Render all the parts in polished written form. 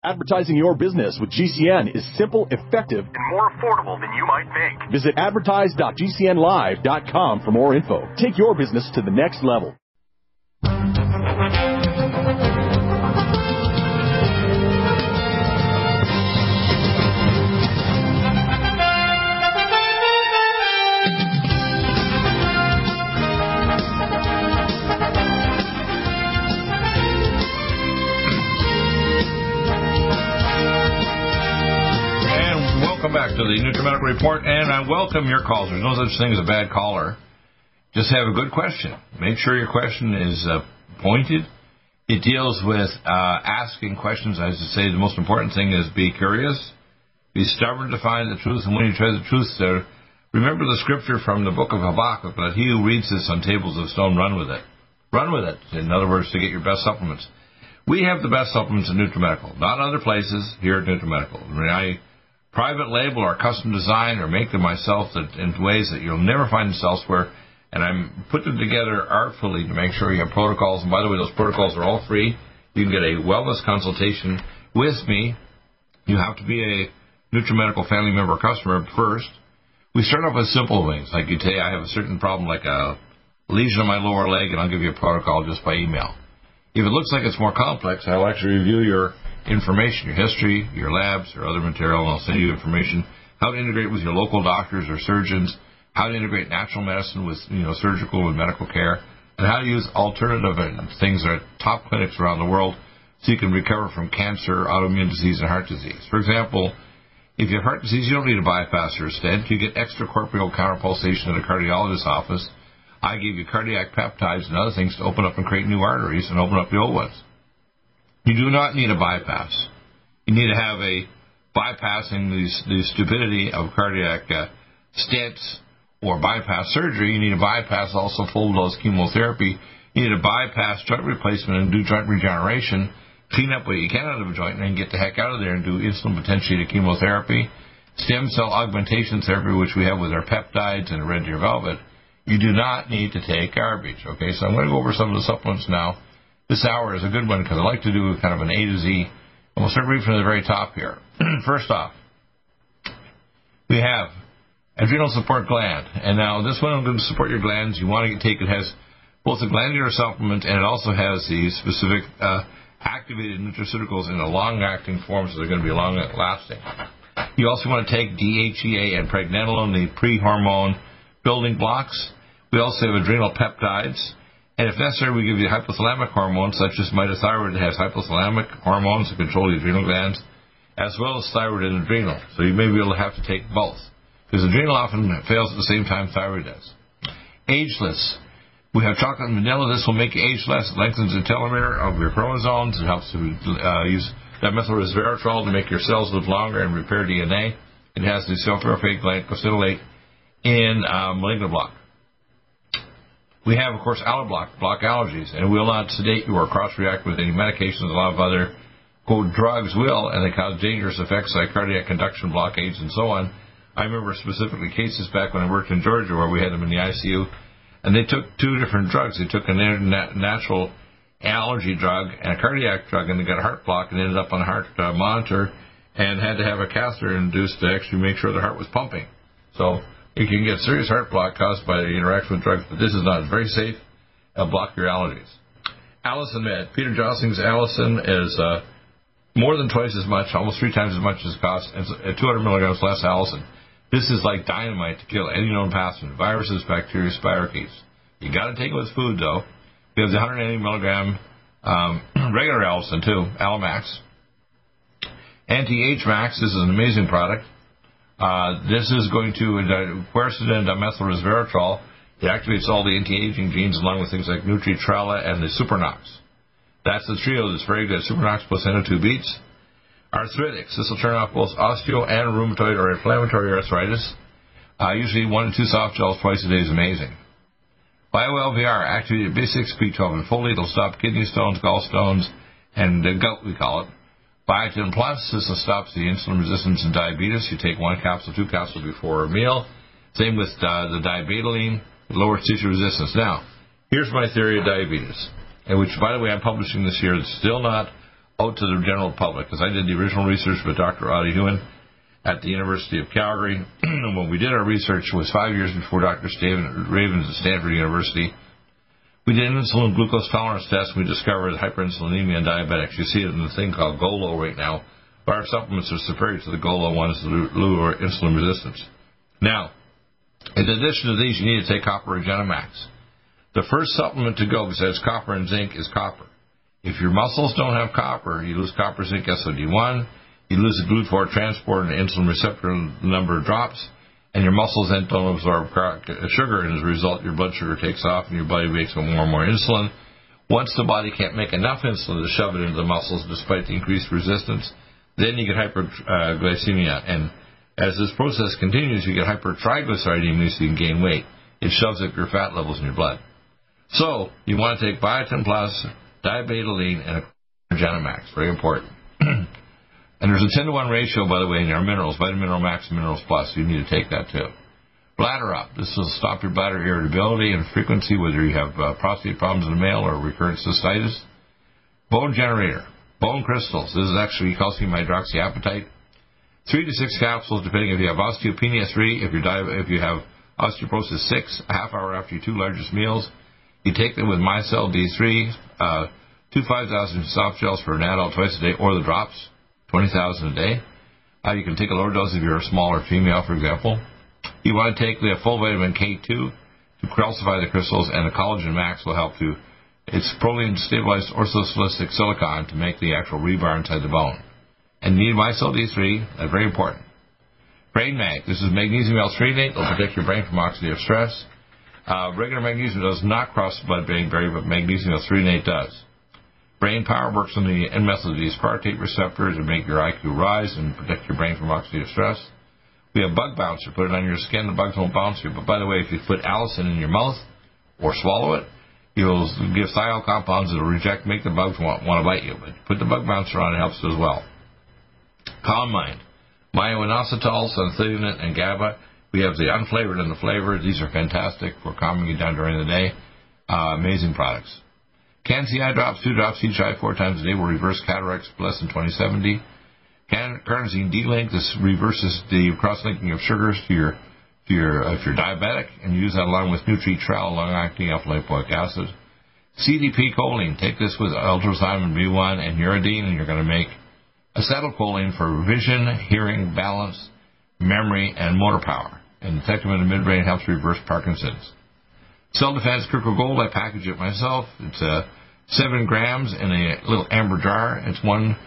Advertising your business with GCN is simple, effective, and more affordable than you might think. Visit advertise.gcnlive.com for more info. Take your business to the next level. Welcome back to the NutriMedical Report, and I welcome your calls. There's no such thing as a bad caller. Just have a good question. Make sure your question is pointed. It deals with asking questions. As I say, the most important thing is be curious, be stubborn to find the truth, and when you try the truth, remember the scripture from the book of Habakkuk, that he who reads this on tables of stone, run with it. Run with it. In other words, to get your best supplements. We have the best supplements in NutriMedical, not other places, here at NutriMedical. I private label or custom design or make them myself in ways that you'll never find this elsewhere, and I'm putting them together artfully to make sure you have protocols. And by the way, those protocols are all free. You can get a wellness consultation with me. You have to be a NutriMedical family member or customer first. We start off with simple things, like you say, I have a certain problem like a lesion on my lower leg, and I'll give you a protocol just by email. If it looks like it's more complex, I'll actually review your information, your history, your labs, or other material, and I'll send you information, how to integrate with your local doctors or surgeons, how to integrate natural medicine with surgical and medical care, and how to use alternative things at top clinics around the world so you can recover from cancer, autoimmune disease, and heart disease. For example, if you have heart disease, you don't need a bypass or a stent. You get extracorporeal counterpulsation at a cardiologist's office. I give you cardiac peptides and other things to open up and create new arteries and open up the old ones. You do not need a bypass. You need to have a bypassing the stupidity of cardiac stents or bypass surgery. You need a bypass also full-dose chemotherapy. You need a bypass joint replacement and do joint regeneration, clean up what you can out of a joint, and then get the heck out of there and do insulin potentiated chemotherapy, stem cell augmentation therapy, which we have with our peptides and red deer velvet. You do not need to take garbage. Okay, so I'm going to go over some of the supplements now. This hour is a good one because I like to do kind of an A to Z. And we'll start reading from the very top here. First off, we have adrenal support gland. And now this one I'm going to support your glands. You want to take it has both a glandular supplement and it also has the specific activated nutraceuticals in a long-acting form, so they're going to be long-lasting. You also want to take DHEA and pregnenolone, the pre-hormone building blocks. We also have adrenal peptides. And if necessary, we give you hypothalamic hormones, such as mitothyroid that has hypothalamic hormones to control the adrenal glands, as well as thyroid and adrenal. So you may be able to have to take both, because adrenal often fails at the same time thyroid does. Ageless. We have chocolate and vanilla. This will make you ageless. It lengthens the telomere of your chromosomes. It helps to use dimethylresveratrol to make your cells live longer and repair DNA. It has the sulforaphane glycosylate in malignant block. We have, of course, Alloblock, block allergies, and it will not sedate you or cross-react with any medications. A lot of other, quote, drugs will, and they cause dangerous effects like cardiac conduction blockades and so on. I remember specifically cases back when I worked in Georgia where we had them in the ICU, and they took two different drugs. They took a natural allergy drug and a cardiac drug, and they got a heart block and ended up on a heart monitor and had to have a catheter induced to actually make sure the heart was pumping. So you can get serious heart block caused by the interaction with drugs, but this is not. It's very safe. It'll block your allergies. Allison Med. Peter Johnson's Allison is more than twice as much, almost 3 times as much as it costs, and 200 milligrams less Allison. This is like dynamite to kill any known pathogen, viruses, bacteria, spirochetes. You got to take it with food, though. We have the 180 milligram regular Allison, too, Allomax. Anti-Age Max. This is an amazing product. This is going to quercetin and dimethylresveratrol. It activates all the anti-aging genes along with things like Nutritrella and the Supernox. That's the trio that's very good. Supernox plus NO2 beats. Arthritics. This will turn off both osteo and rheumatoid or inflammatory arthritis. Usually 1 to 2 soft gels twice a day is amazing. BioLVR, activated B6, B12, and folate. It'll stop kidney stones, gallstones, and gout, we call it. Biotin Plus, this stops the insulin resistance in diabetes. You take 1 capsule, 2 capsules before a meal. Same with the diabetoline. It lowers tissue resistance. Now, here's my theory of diabetes, and which, by the way, I'm publishing this year. It's still not out to the general public, because I did the original research with Dr. Audie Hewen at the University of Calgary. When we did our research, it was 5 years before Dr. Ravens at Stanford University. We did an insulin glucose tolerance test, and we discovered hyperinsulinemia in diabetics. You see it in the thing called GOLO right now. Our supplements are superior to the GOLO ones to lower insulin resistance. Now, in addition to these, you need to take copper Regenamax. The first supplement to go besides copper and zinc is copper. If your muscles don't have copper, you lose copper, zinc, SOD1, you lose the GLUT4 transport and insulin receptor number drops, and your muscles then don't absorb sugar, and as a result, your blood sugar takes off and your body makes more and more insulin. Once the body can't make enough insulin to shove it into the muscles despite the increased resistance, then you get hyperglycemia, and as this process continues, you get hypertriglyceridemia, so you can gain weight. It shoves up your fat levels in your blood. So, you want to take Biotin Plus, Diabetoline, and Regenamax. Very important. And there's a 10-to-1 ratio, by the way, in our minerals, Vitamin Mineral Max and Minerals Plus. You need to take that, too. Bladder Up. This will stop your bladder irritability and frequency, whether you have prostate problems in the male or recurrent cystitis. Bone Generator. Bone crystals. This is actually calcium hydroxyapatite. 3 to 6 capsules, depending if you have osteopenia 3, if you have osteoporosis 6, a half hour after your 2 largest meals. You take them with MyCell D3, 2 5,000 soft gels for an adult twice a day, or the drops, 20,000 a day. You can take a lower dose if you're a smaller female, for example. You want to take the full vitamin K2 to calcify the crystals, and the Collagen Max will help to. It's proline-stabilized orthosilicic silicon to make the actual rebar inside the bone. And you need MyCell D3, that's very important. Brain Mag, this is magnesium L-threonate, it'll protect your brain from oxidative stress. Regular magnesium does not cross the blood-brain barrier, but magnesium L-threonate does. Brain Power works on the N-methylate aspartate receptors and make your IQ rise and protect your brain from oxidative stress. We have Bug Bouncer. Put it on your skin. The bugs won't bounce you. But by the way, if you put allicin in your mouth or swallow it, you'll give thiol compounds that will make the bugs want to bite you. But put the Bug Bouncer on, it helps as well. Calm Mind. Myo-inositol, suntheonin, and GABA. We have the unflavored and the flavored. These are fantastic for calming you down during the day. Amazing products. CanC eye drops, 2 drops each eye 4 times a day will reverse cataracts less than 20/70. Carnosine D-Link, this reverses the cross-linking of sugars to your if you're diabetic, and you use that along with Nutri-Trel, long-acting alpha-lipoic acid. CDP choline, take this with ultrazyme B1 and uridine, and you're going to make acetylcholine for vision, hearing, balance, memory, and motor power. And detective in the midbrain helps reverse Parkinson's. Cell Defense Kirkle Gold, I package it myself. It's 7 grams in a little amber jar. It's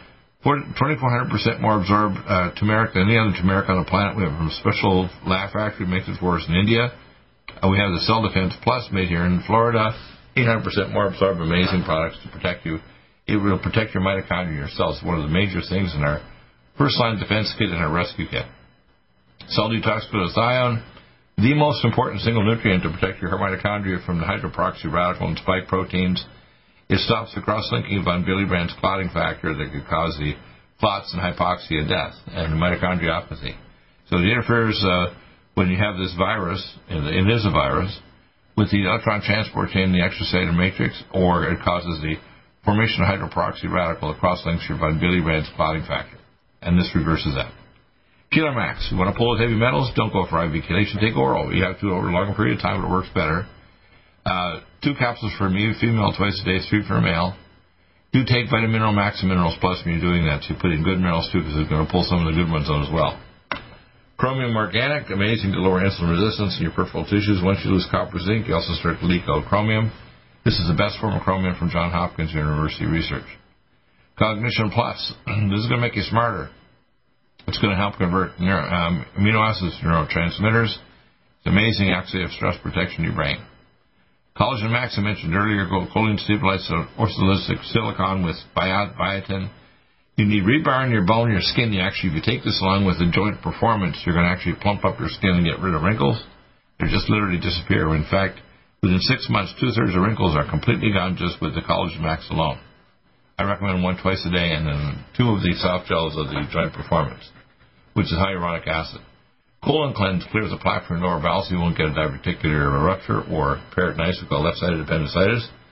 2,400% more absorbed turmeric than any other turmeric on the planet. We have a special lab factory makes it for us in India. We have the Cell Defense Plus made here in Florida. 800% more absorbed, amazing products to protect you. It will protect your mitochondria, your cells. One of the major things in our first-line defense kit and our rescue kit. Cell Detox Glutathione, the most important single nutrient to protect your mitochondria from the hydroperoxy radical and spike proteins. It stops the cross-linking of von Willebrand's clotting factor that could cause the clots and hypoxia death and mitochondriopathy. So it interferes when you have this virus, and it is a virus, with the electron transport chain in the extracellular matrix, or it causes the formation of hydroperoxy radical that cross-links your von Willebrand's clotting factor. And this reverses that. Keeler Max. You want to pull with heavy metals? Don't go for IV chelation. Take oral. You have to over a longer period of time, but it works better. 2 capsules for me, female twice a day, 3 for a male. Do take Vitamin Mineral Max and Minerals Plus when you're doing that. So you put in good minerals too, because it's going to pull some of the good ones on as well. Chromium Organic, amazing to lower insulin resistance in your peripheral tissues. Once you lose copper, zinc, you also start to leak out chromium. This is the best form of chromium from Johns Hopkins University research. Cognition Plus. This is going to make you smarter. It's going to help convert amino acids to neurotransmitters. It's amazing oxidative stress protection in your brain. Collagen Max, I mentioned earlier, choline stabilized orthosilicic silicon with biotin. You need rebar in your bone, your skin. If you take this along with the joint performance, you're going to actually plump up your skin and get rid of wrinkles. They just literally disappear. In fact, within 6 months, 2/3 of wrinkles are completely gone just with the Collagen Max alone. I recommend 1 twice a day, and then 2 of the soft gels of the joint performance, which is hyaluronic acid. Colon Cleanse clears the plaque from your lower bowel, so you won't get a diverticular rupture or peritonitis, we call left-sided appendicitis.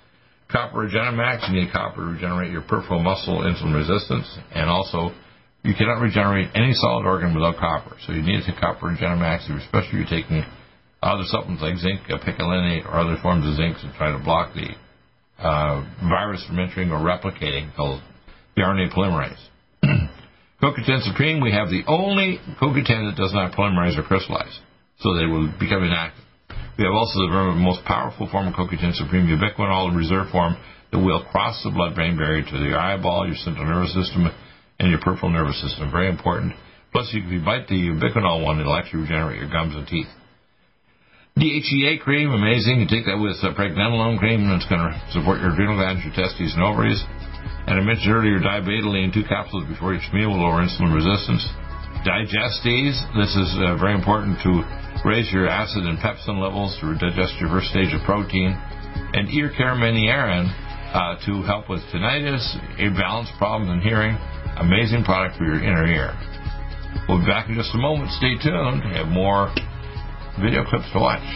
Copper Regenemax, you need copper to regenerate your peripheral muscle insulin resistance, and also you cannot regenerate any solid organ without copper. So you need to take Copper Regenemax, especially if you're taking other supplements like zinc, picolinate, or other forms of zinc to try to block the virus from entering or replicating, called the RNA polymerase. CoQ10 Supreme, we have the only CoQ10 that does not polymerize or crystallize, so they will become inactive. We have also the most powerful form of CoQ10 Supreme, ubiquinol, the reserve form, that will cross the blood-brain barrier to the eyeball, your central nervous system, and your peripheral nervous system. Very important. Plus, if you bite the ubiquinol one, it'll actually regenerate your gums and teeth. DHEA cream, amazing. You take that with pregnenolone cream, and it's going to support your adrenal glands, your testes, and ovaries. And I mentioned earlier, diabetoline, 2 capsules before each meal will lower insulin resistance. Digestes, this is very important to raise your acid and pepsin levels to digest your first stage of protein. And Ear Care Menierin to help with tinnitus, balance problems in hearing. Amazing product for your inner ear. We'll be back in just a moment. Stay tuned. We have more video clips to watch.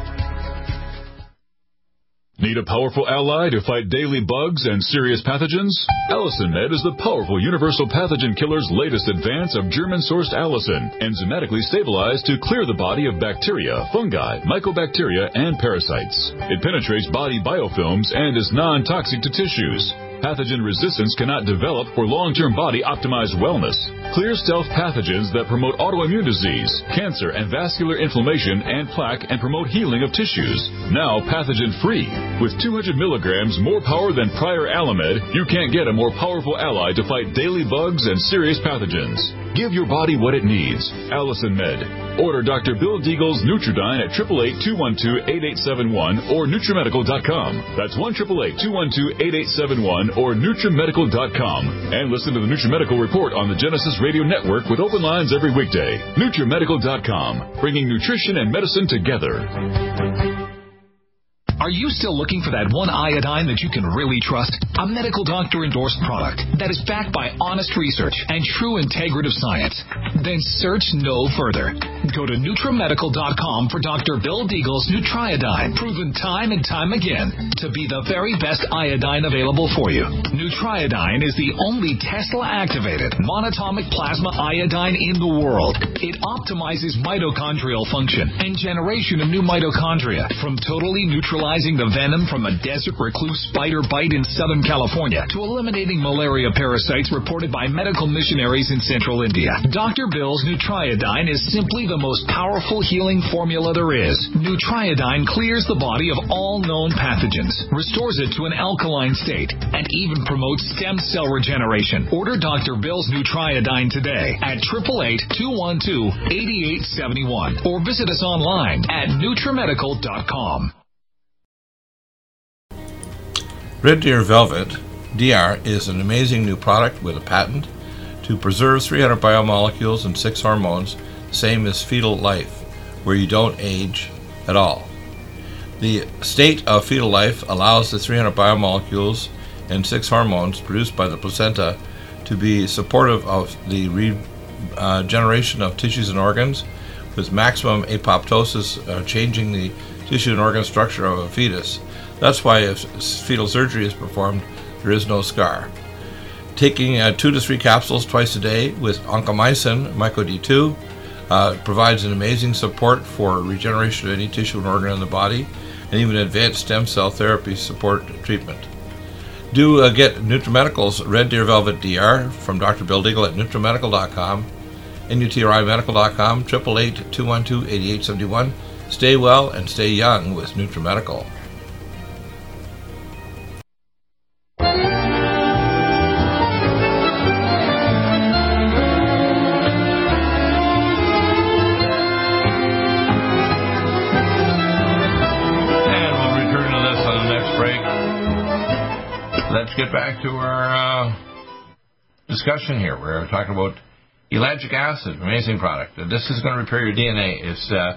Need a powerful ally to fight daily bugs and serious pathogens? Allicin Med is the powerful universal pathogen killer's latest advance of German-sourced allicin, enzymatically stabilized to clear the body of bacteria, fungi, mycobacteria, and parasites. It penetrates body biofilms and is non-toxic to tissues. Pathogen resistance cannot develop for long-term body-optimized wellness. Clear stealth pathogens that promote autoimmune disease, cancer, and vascular inflammation and plaque, and promote healing of tissues. Now pathogen-free. With 200 milligrams more power than prior Alamed, you can't get a more powerful ally to fight daily bugs and serious pathogens. Give your body what it needs. Allicin Med. Order Dr. Bill Deagle's Nutridyne at 888-212-8871 or NutriMedical.com. That's 1-888-212-8871 or NutriMedical.com. And listen to the NutriMedical Report on the Genesis Radio Network with open lines every weekday. NutriMedical.com, bringing nutrition and medicine together. Are you still looking for that one iodine that you can really trust? A medical doctor-endorsed product that is backed by honest research and true integrative science? Then search no further. Go to NutriMedical.com for Dr. Bill Deagle's Nutriodine, proven time and time again to be the very best iodine available for you. Nutriodine is the only Tesla-activated monatomic plasma iodine in the world. It optimizes mitochondrial function and generation of new mitochondria from totally neutralizing the venom from a desert recluse spider bite in Southern California to eliminating malaria parasites reported by medical missionaries in central India. Dr. Bill's Nutriodine is simply the most powerful healing formula there is. Nutriodine clears the body of all known pathogens, restores it to an alkaline state, and even promotes stem cell regeneration. Order Dr. Bill's Nutriodine today at 888-212-8871 or visit us online at NutriMedical.com. Red Deer Velvet DR is an amazing new product with a patent to preserve 300 biomolecules and 6 hormones, same as fetal life, where you don't age at all. The state of fetal life allows the 300 biomolecules and 6 hormones produced by the placenta to be supportive of the regeneration of tissues and organs, with maximum apoptosis, changing the tissue and organ structure of a fetus. That's why if fetal surgery is performed, there is no scar. Taking 2 to 3 capsules twice a day with oncomycin, MycoD2, provides an amazing support for regeneration of any tissue and organ in the body, and even advanced stem cell therapy support treatment. Do get NutriMedical's Red Deer Velvet DR from Dr. Bill Deagle at NutriMedical.com, NutriMedical.com, 888-212-8871. Stay well and stay young with NutriMedical. Let's get back to our discussion here. We're talking about ellagic acid, amazing product. This is going to repair your DNA. It's the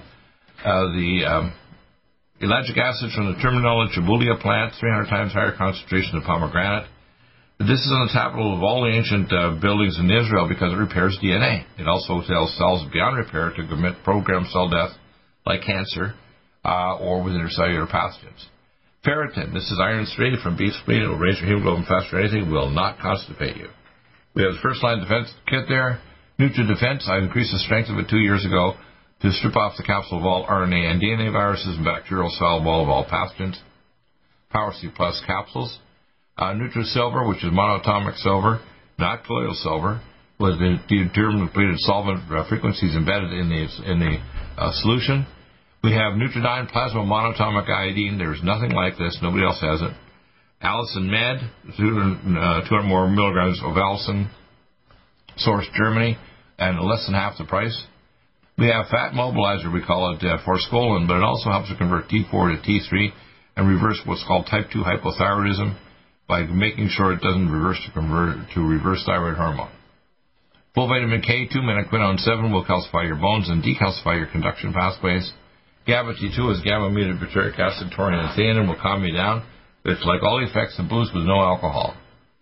ellagic acid from the Terminella jabulia plant, 300 times higher concentration than pomegranate. This is on the capital of all the ancient buildings in Israel because it repairs DNA. It also tells cells beyond repair to commit programmed cell death like cancer or with intercellular pathogens. Ferritin. This is iron straight from beef spleen. It will raise your hemoglobin faster than anything. It will not constipate you. We have the first line defense kit there. NutriDefense. I increased the strength of it 2 years ago to strip off the capsule of all RNA and DNA viruses and bacterial cell wall of all pathogens. Power C Plus capsules. NutriSilver, which is monatomic silver, not colloidal silver, with the determined depleted solvent frequencies embedded in the solution. We have Nutridyne plasma monatomic iodine. There's nothing like this. Nobody else has it. Allison Med, 200 more milligrams of Allison, sourced Germany, and less than half the price. We have Fat Mobilizer, we call it forskolin, but it also helps to convert T4 to T3 and reverse what's called type 2 hypothyroidism by making sure it doesn't convert to reverse thyroid hormone. Full vitamin K, 2-menoquinone 7 will calcify your bones and decalcify your conduction pathways. GABA T2 is gamma-amino butyric acid, taurine, and theanine will calm you down. It's like all the effects of booze with no alcohol.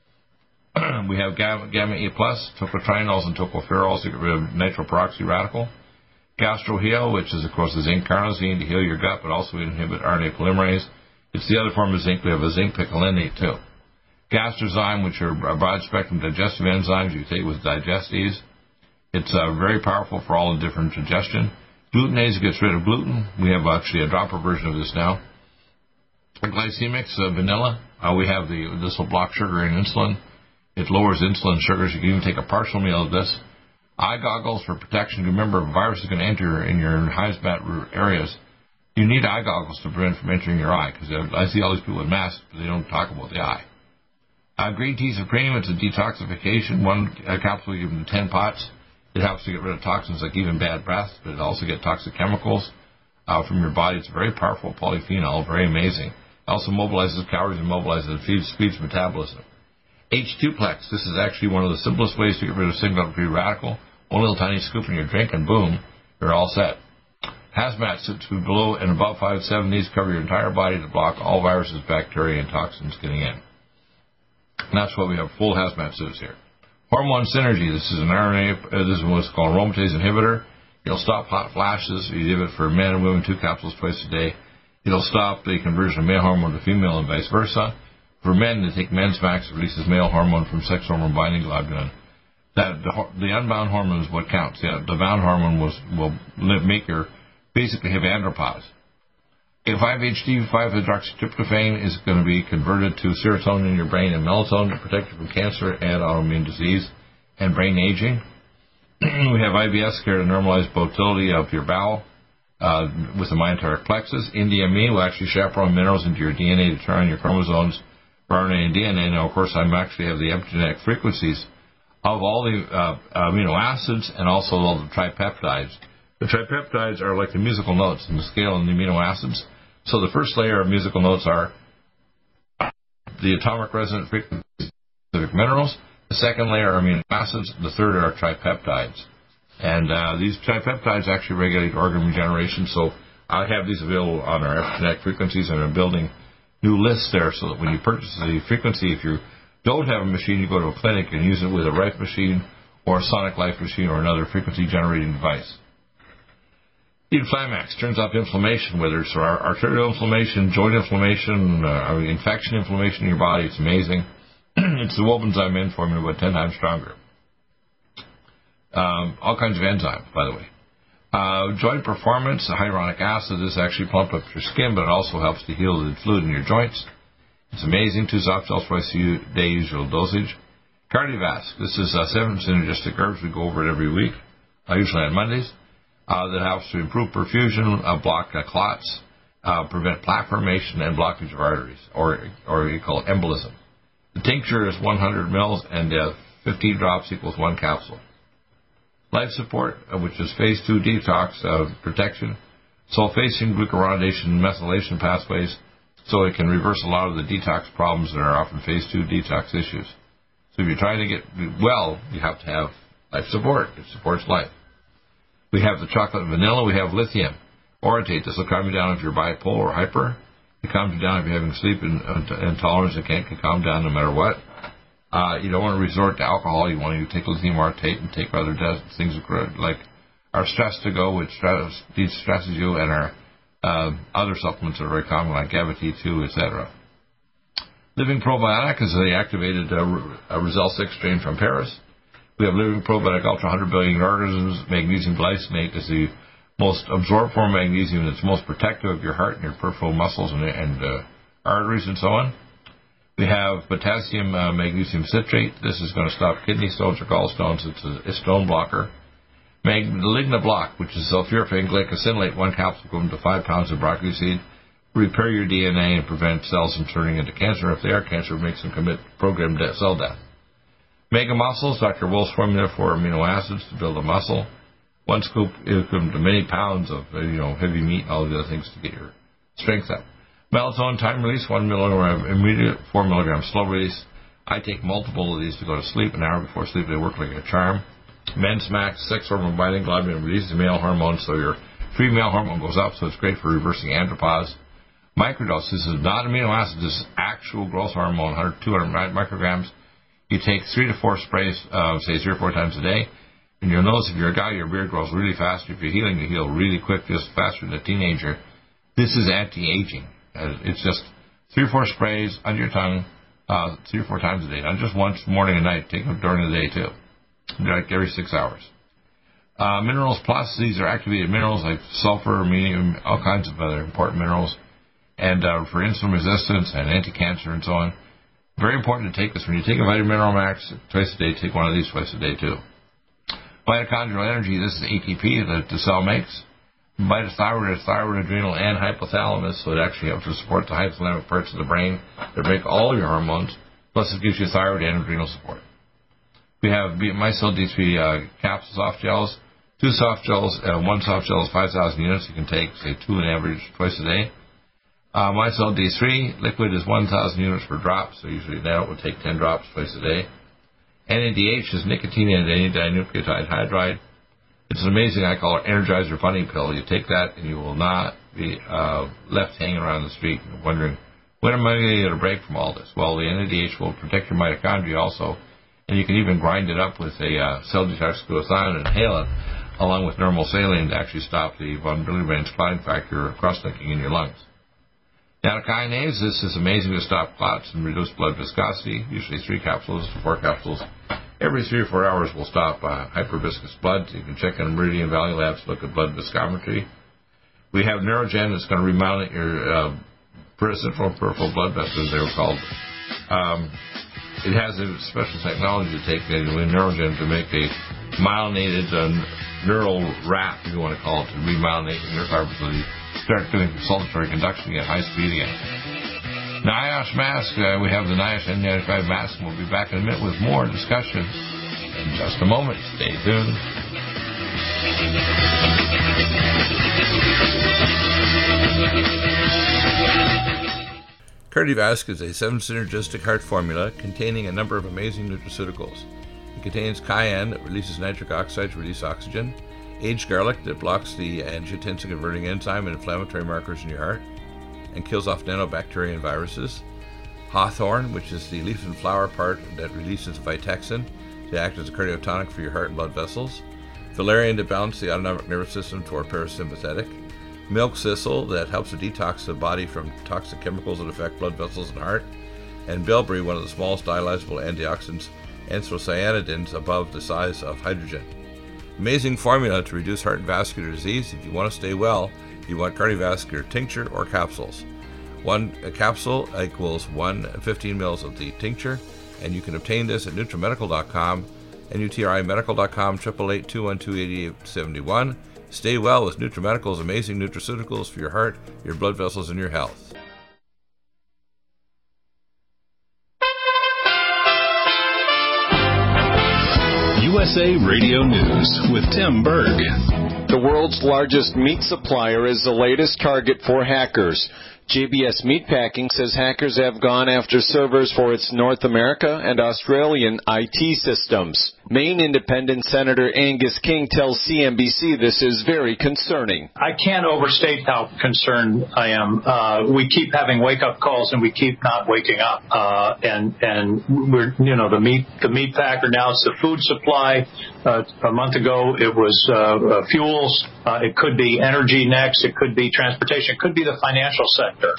We have Gamma E+, tocotrienols and tocopherols to get rid of nitroperoxy radical. GastroHeal, which is, of course, the zinc carnosine to heal your gut, but also inhibit RNA polymerase. It's the other form of zinc. We have a zinc picolinate, too. Gastrozyme, which are broad-spectrum digestive enzymes you take with digestees. It's very powerful for all the different digestion. Glutenase gets rid of gluten. We have actually a dropper version of this now. Glycemics, vanilla. We have this will block sugar and insulin. It lowers insulin sugars. You can even take a partial meal of this. Eye goggles for protection. Remember, if a virus is going to enter in your hazmat areas, you need eye goggles to prevent from entering your eye, because I see all these people with masks, but they don't talk about the eye. Green Tea Supreme, it's a detoxification. One capsule you give them 10 pots. It helps to get rid of toxins like even bad breath, but it also gets toxic chemicals from your body. It's very powerful polyphenol, very amazing. It also mobilizes calories and mobilizes and speeds metabolism. H2plex, this is actually one of the simplest ways to get rid of single free radical. One little tiny scoop in your drink and boom, you're all set. Hazmat suits below and above 5'7". These cover your entire body to block all viruses, bacteria, and toxins getting in. And that's why we have full hazmat suits here. Hormone Synergy, this is an RNA, this is what's called aromatase inhibitor. It'll stop hot flashes. You give it for men and women 2 capsules twice a day. It'll stop the conversion of male hormone to female and vice versa. For men, they take Men's Max, it releases male hormone from sex hormone binding globulin. The unbound hormone is what counts. The bound hormone will make your basically have andropause. 5-HT5-hydroxytryptophan is going to be converted to serotonin in your brain and melatonin to protect you from cancer and autoimmune disease and brain aging. We have IBS care to normalize motility of your bowel with the myenteric plexus. NDME will actually chaperone minerals into your DNA to turn on your chromosomes for RNA and DNA. Now, of course, I actually have the epigenetic frequencies of all the amino acids and also all the tripeptides. The tripeptides are like the musical notes in the scale in the amino acids. So the first layer of musical notes are the atomic resonant frequencies of specific minerals. The second layer are amino acids. The third are tripeptides. And these tripeptides actually regulate organ regeneration. So I have these available on our epigenetic frequencies, and I'm building new lists there so that when you purchase the frequency, if you don't have a machine, you go to a clinic and use it with a Rife machine or a Sonic Life machine or another frequency generating device. Inflamax turns off inflammation, whether it's arterial inflammation, joint inflammation, infection inflammation in your body. It's amazing. It's the Wobenzyme N formula, but 10 times stronger. All kinds of enzymes, by the way. Joint performance, hyaluronic acid, this actually plumps up your skin, but it also helps to heal the fluid in your joints. It's amazing. 2 soft gels twice a day, usual dosage. Cardiovasc, this is 7 synergistic herbs. We go over it every week, usually on Mondays. That helps to improve perfusion, block clots, prevent plaque formation, and blockage of arteries, or you call it embolism. The tincture is 100 mils, and 15 drops equals 1 capsule. Life support, which is phase 2 detox protection, sulfation, glucuronidation, and methylation pathways, so it can reverse a lot of the detox problems that are often phase 2 detox issues. So if you're trying to get well, you have to have life support. It supports life. We have the chocolate and vanilla. We have lithium. Orotate. This will calm you down if you're bipolar or hyper. It calms you down if you're having sleep intolerance. It can calm down no matter what. You don't want to resort to alcohol. You want to take lithium orotate and take other things like our stress to go, which de-stresses you, and our other supplements that are very common, like GABA-T2, etc. Living Probiotic is the activated Rizal 6 strain from Paris. We have Living Probiotic Ultra 100 billion organisms. Magnesium glycinate is the most absorbed form of magnesium that's most protective of your heart and your peripheral muscles and arteries and so on. We have potassium magnesium citrate. This is going to stop kidney stones or gallstones. It's a stone blocker. Maligna Block, which is sulforaphane glycosylate, 1 capsule equivalent to 5 pounds of broccoli seed. Repair your DNA and prevent cells from turning into cancer. If they are cancer, it makes them commit programmed cell death. Mega Muscles, Dr. Wolf's formula for amino acids to build a muscle. 1 scoop is equivalent to many pounds of heavy meat and all the other things to get your strength up. Melatonin time release, 1 milligram immediate, 4 milligrams slow release. I take multiple of these to go to sleep. An hour before sleep, they work like a charm. Men's Max, sex hormone binding globulin releases male hormone, so your free male hormone goes up, so it's great for reversing andropause. Microdose, this is not amino acids, this is actual growth hormone, 200 micrograms. You take 3 to 4 sprays, say 3 or 4 times a day, and you'll notice if you're a guy, your beard grows really fast. If you're healing, you heal really quick, just faster than a teenager. This is anti-aging. It's just 3 or 4 sprays on your tongue, 3 or 4 times a day. Not just once, morning and night. Take them during the day, too. Like every 6 hours. Minerals Plus, these are activated minerals like sulfur, aluminum, all kinds of other important minerals. And for insulin resistance and anti-cancer and so on. Very important to take this. When you take a Vitamin Mineral Max twice a day, take one of these twice a day, too. Mitochondrial energy, this is ATP that the cell makes. Mitothyroid is thyroid, adrenal, and hypothalamus, so it actually helps to support the hypothalamic parts of the brain that make all your hormones. Plus, it gives you thyroid and adrenal support. We have MyCell D3 capsule soft gels, 2 soft gels, 1 soft gel is 5,000 units. You can take, say, 2 on average twice a day. MyCell D3 liquid is 1,000 units per drop, so usually now it would take 10 drops twice a day. NADH is nicotine and dinucleotide hydride. It's an amazing, I call it, Energizer Bunny pill. You take that and you will not be left hanging around the street wondering, when am I going to get a break from all this? Well, the NADH will protect your mitochondria also, and you can even grind it up with a cell detoxification and inhale it, along with normal saline to actually stop the von Willebrand's clotting factor or cross-linking in your lungs. Nattokinase, this is amazing to stop clots and reduce blood viscosity, usually 3 capsules to 4 capsules. Every 3 or 4 hours will stop hyperviscous blood. You can check on Meridian Valley Labs to look at blood viscometry. We have Neurogen that's going to remount your peripheral blood vessels, they were called. It has a special technology to take Neurogen to make a myelinated neural wrap, if you want to call it, to remyelinate your nerve fibers so you start doing consultatory conduction at high speed again. NIOSH mask, we have the NIOSH N95 mask, and we'll be back in a minute with more discussion in just a moment. Stay tuned. Cardiovasc is a 7-synergistic heart formula containing a number of amazing nutraceuticals. It contains cayenne that releases nitric oxide to release oxygen, aged garlic that blocks the angiotensin-converting enzyme and inflammatory markers in your heart and kills off nanobacteria and viruses, hawthorn, which is the leaf and flower part that releases vitexin to act as a cardiotonic for your heart and blood vessels, valerian to balance the autonomic nervous system toward parasympathetic, milk thistle that helps to detox the body from toxic chemicals that affect blood vessels and heart, and bilberry, one of the smallest dialyzable antioxidants, anthocyanidins above the size of hydrogen. Amazing formula to reduce heart and vascular disease. If you want to stay well, you want cardiovascular tincture or capsules. A capsule equals 15 mils of the tincture, and you can obtain this at NutriMedical.com, NutriMedical.com, 888-212-8871. Stay well with NutriMedical's amazing nutraceuticals for your heart, your blood vessels, and your health. USA Radio News with Tim Berg. The world's largest meat supplier is the latest target for hackers. JBS Meatpacking says hackers have gone after servers for its North America and Australian IT systems. Maine Independent Senator Angus King tells CNBC this is very concerning. I can't overstate how concerned I am. We keep having wake-up calls, and we keep not waking up. And we're, the meat packer. Now it's the food supply. A month ago it was fuels. It could be energy next. It could be transportation. It could be the financial sector.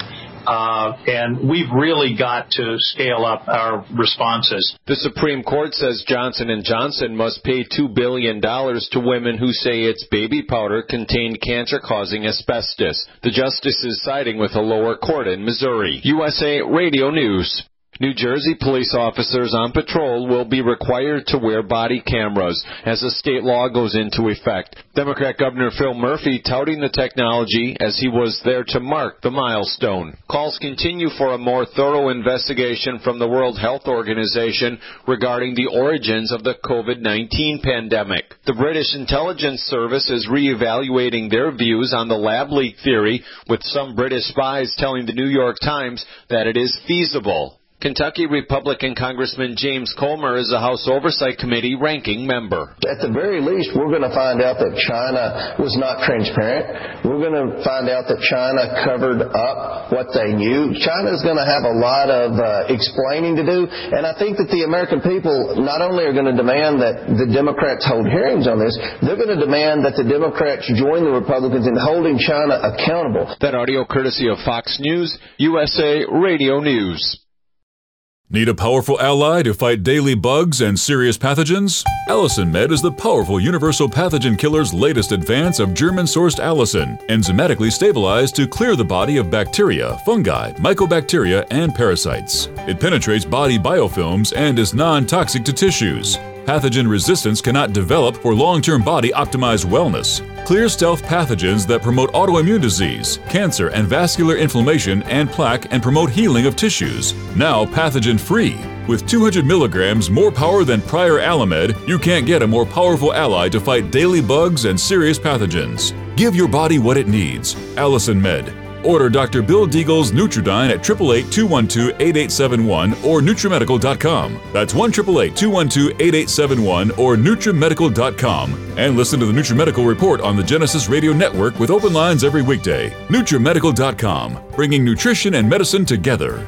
And we've really got to scale up our responses. The Supreme Court says Johnson & Johnson must pay $2 billion to women who say its baby powder contained cancer-causing asbestos. The justice is siding with a lower court in Missouri. USA Radio News. New Jersey police officers on patrol will be required to wear body cameras as the state law goes into effect. Democrat Governor Phil Murphy touting the technology as he was there to mark the milestone. Calls continue for a more thorough investigation from the World Health Organization regarding the origins of the COVID-19 pandemic. The British Intelligence Service is reevaluating their views on the lab leak theory, with some British spies telling the New York Times that it is feasible. Kentucky Republican Congressman James Comer is a House Oversight Committee ranking member. At the very least, we're going to find out that China was not transparent. We're going to find out that China covered up what they knew. China is going to have a lot of explaining to do, and I think that the American people not only are going to demand that the Democrats hold hearings on this, they're going to demand that the Democrats join the Republicans in holding China accountable. That audio courtesy of Fox News, USA Radio News. Need a powerful ally to fight daily bugs and serious pathogens? Allicin Med is the powerful universal pathogen killer's latest advance of German-sourced allicin, enzymatically stabilized to clear the body of bacteria, fungi, mycobacteria, and parasites. It penetrates body biofilms and is non-toxic to tissues. Pathogen resistance cannot develop for long-term body-optimized wellness. Clear stealth pathogens that promote autoimmune disease, cancer and vascular inflammation and plaque, and promote healing of tissues. Now pathogen-free. With 200 milligrams more power than prior Alamed, you can't get a more powerful ally to fight daily bugs and serious pathogens. Give your body what it needs. Allicin Med. Order Dr. Bill Deagle's Nutridyne at 888-212-8871 or NutriMedical.com. That's 1-888-212-8871 or NutriMedical.com. And listen to the NutriMedical Report on the Genesis Radio Network with open lines every weekday. NutriMedical.com, bringing nutrition and medicine together.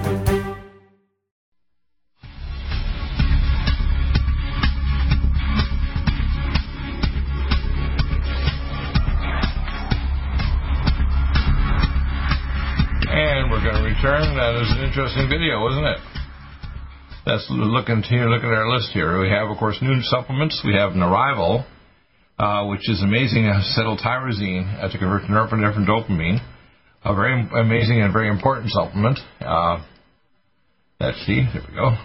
That is an interesting video, isn't it? That's looking at our list here. We have, of course, new supplements. We have Neurival, which is amazing, acetyltyrosine to convert to norepinephrine dopamine. A very amazing and very important supplement. Let's see, there we go.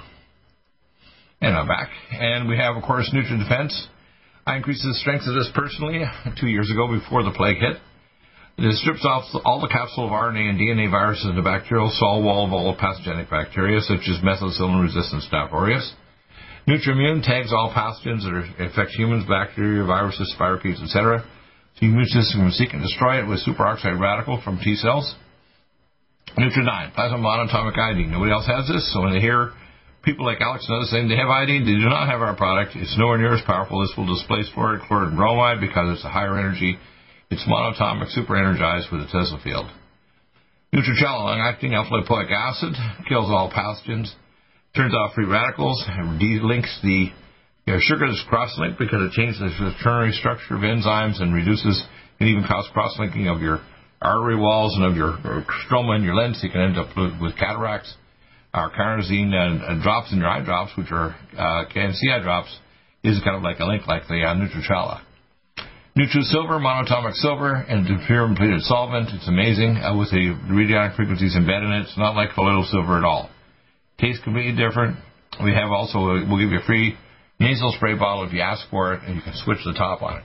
And I'm back. And we have, of course, NutriDefense. I increased the strength of this personally 2 years ago before the plague hit. It strips off all the capsule of RNA and DNA viruses into bacterial cell wall of all pathogenic bacteria, such as methicillin-resistant Staph aureus. NutriImmune tags all pathogens that affect humans, bacteria, viruses, spirochetes, etc. So the immune system can seek and destroy it with superoxide radical from T cells. Nutridyne, plasma monatomic iodine. Nobody else has this, so when they hear people like Alex and others saying they have iodine, they do not have our product. It's nowhere near as powerful. This will displace fluoride, chloride, and bromide because it's a higher energy. It's monatomic, super energized with a Tesla field. Nutricello, long-acting alpha-lipoic acid, kills all pathogens, turns off free radicals, and delinks the sugar that's cross-linked because it changes the ternary structure of enzymes and reduces, and even cause cross-linking of your artery walls and of your stroma in your lens. So you can end up with cataracts. Our carnosine drops in your eye drops, which are KNC eye drops, is kind of like a link like the Nutricello. NutriSilver, monatomic silver, and pure-completed solvent. It's amazing with the radionic frequencies embedded in it. It's not like colloidal silver at all. Tastes completely different. We have also, we'll give you a free nasal spray bottle if you ask for it, and you can switch the top on it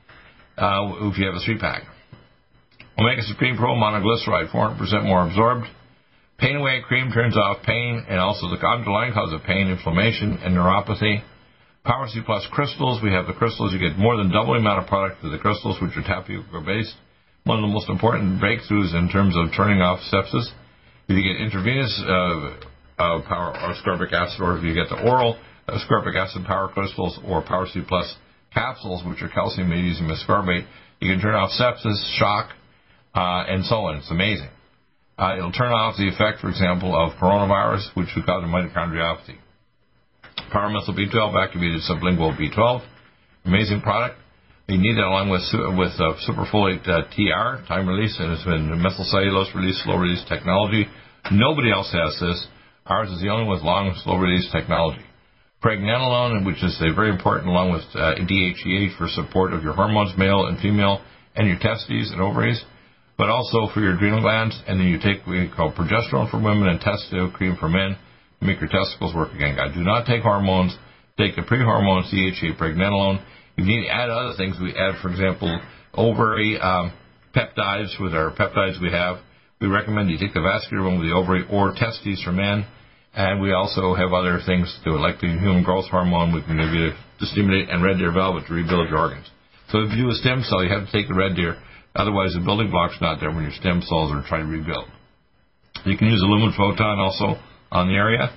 if you have a 3-pack. Omega Supreme Pro monoglyceride, 400% more absorbed. Pain Away Cream turns off pain and also the underlying cause of pain, inflammation, and neuropathy. Power C Plus crystals, we have the crystals. You get more than double the amount of product for the crystals, which are tapioca-based. One of the most important breakthroughs in terms of turning off sepsis. If you get intravenous power ascorbic acid, or if you get the oral ascorbic acid power crystals or Power C Plus capsules, which are calcium magnesium ascorbate. You can turn off sepsis, shock, and so on. It's amazing. It'll turn off the effect, for example, of coronavirus, which would cause a mitochondriopathy. Power Methyl B12 activated sublingual B12. Amazing product. You need that along with Superfolate TR, time release, and it's been methylcellulose release, slow release technology. Nobody else has this. Ours is the only one with long, slow release technology. Pregnenolone, which is very important, along with DHEA for support of your hormones, male and female, and your testes and ovaries, but also for your adrenal glands. And then you take what we call progesterone for women and testo cream for men to make your testicles work again. Guys, do not take hormones. Take the pre-hormones, DHEA, pregnenolone. If you need to add other things, we add, for example, ovary peptides. With our peptides we have, we recommend you take the vascular one with the ovary or testes for men. And we also have other things to do, like the human growth hormone. We can give you to stimulate, and red deer velvet to rebuild your organs. So if you do a stem cell, you have to take the red deer. Otherwise, the building block's not there when your stem cells are trying to rebuild. You can use a lumen photon also on the area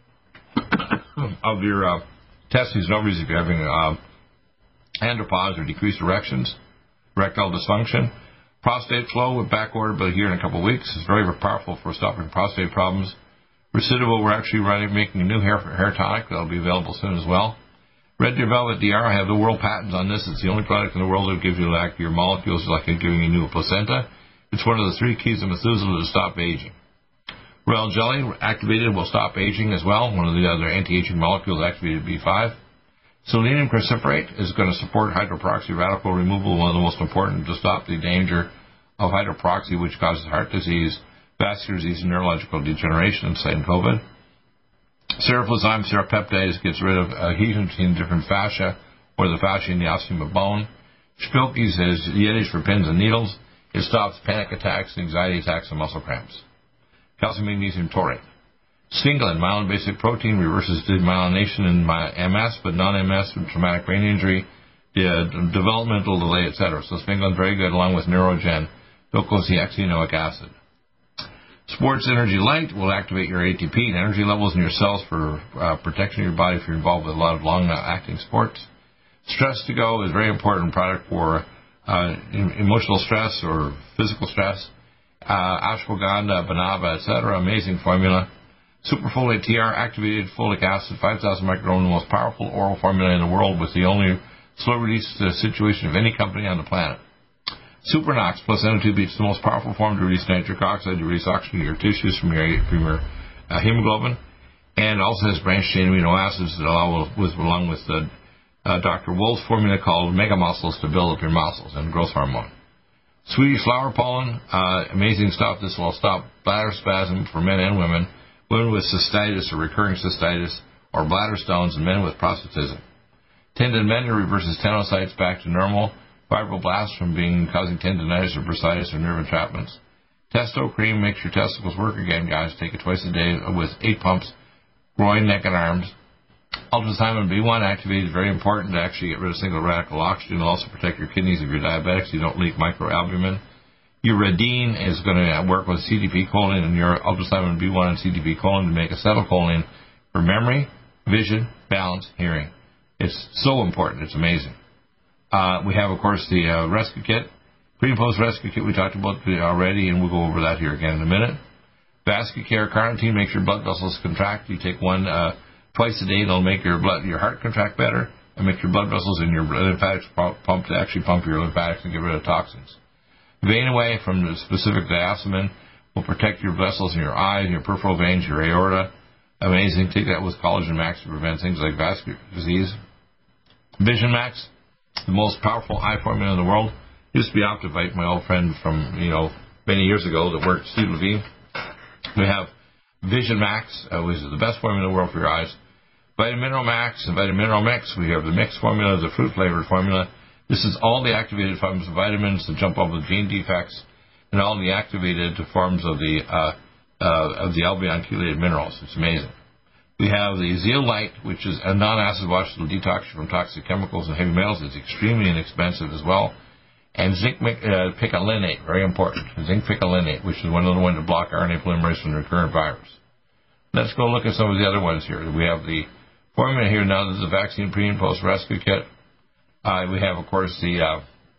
of your testes and ovaries if you're having andropause or decreased erections, erectile dysfunction. Prostate flow with back order, but here in a couple of weeks is very powerful for stopping prostate problems. Recidival, we're actually making a new hair tonic that'll be available soon as well. Red Deer Velvet DR, I have the world patents on this. It's the only product in the world that gives you like your molecules like giving you a new placenta. It's one of the 3 keys of Methuselah to stop aging. Royal Jelly, activated, will stop aging as well. One of the other anti-aging molecules activated B5. Selenium cruciferate is going to support hydroperoxy radical removal, one of the most important to stop the danger of hydroperoxy, which causes heart disease, vascular disease, and neurological degeneration, citing COVID. Seroflozyme serapeptase gets rid of adhesion between different fascia, or the fascia and the ostium of bone. Spilky says Yiddish for pins and needles. It stops panic attacks, anxiety attacks, and muscle cramps. Calcium magnesium taurate. Sphingolin, myelin-basic protein, reverses demyelination in MS, but non-MS with traumatic brain injury, developmental delay, etc. So Sphingolin very good, along with Neurogen, docosahexaenoic acid. Sports Energy Light will activate your ATP and energy levels in your cells for protection of your body if you're involved with a lot of long-acting sports. Stress to Go is a very important product for emotional stress or physical stress. Ashwagandha, Banaba, etc. Amazing formula. Superfolate TR, activated folic acid, 5,000 microgram, the most powerful oral formula in the world, with the only slow-release situation of any company on the planet. Supernox plus NO2 beats the most powerful form to release nitric oxide, to release oxygen to your tissues from your hemoglobin, and also has branched-chain amino acids that along with Dr. Wolf's formula called Mega Muscles to build up your muscles, and growth hormone. Sweetie flower pollen, amazing stuff. This will stop bladder spasm for men and women, women with cystitis or recurring cystitis, or bladder stones, and men with prostatism. Tendon mender reverses tenocytes back to normal. Fibroblasts from causing tendinitis or bursitis or nerve entrapments. Testo cream makes your testicles work again, guys. Take it twice a day with 8 pumps, groin, neck, and arms. Ultrathymine B1 activated is very important to actually get rid of single radical oxygen. It'll also protect your kidneys if you're diabetic so you don't leak microalbumin. Uridine is going to work with CDP-choline and your ultrathymine B1 and CDP-choline to make acetylcholine for memory, vision, balance, hearing. It's so important. It's amazing. We have, of course, the rescue kit. Pre and post rescue kit we talked about already, and we'll go over that here again in a minute. Vascular carnitine makes your blood vessels contract. You take one twice a day, and it'll make your heart contract better, and make your blood vessels and your lymphatics pump to actually pump your lymphatics and get rid of toxins. Vein Away from the specific diacemin will protect your vessels in your eyes, your peripheral veins, your aorta. Amazing. Take that with Collagen Max to prevent things like vascular disease. Vision Max, the most powerful eye formula in the world. Used to be Optivite, my old friend from, many years ago that worked at Steve Levine. We have Vision Max, which is the best formula in the world for your eyes. Vitamin Mineral Max and Vitamin Mineral Mix. We have the mixed formula, the fruit-flavored formula. This is all the activated forms of vitamins to jump over the gene defects, and all the activated forms of the albion chelated minerals. It's amazing. We have the Zeolite, which is a non-acid wash that will detox you from toxic chemicals and heavy metals. It's extremely inexpensive as well. And zinc picolinate, very important. Zinc picolinate, which is one of the ones to block RNA polymerase from the recurrent virus. Let's go look at some of the other ones here. We have the Formula here now, this is a vaccine pre- and post-rescue kit. We have, of course, the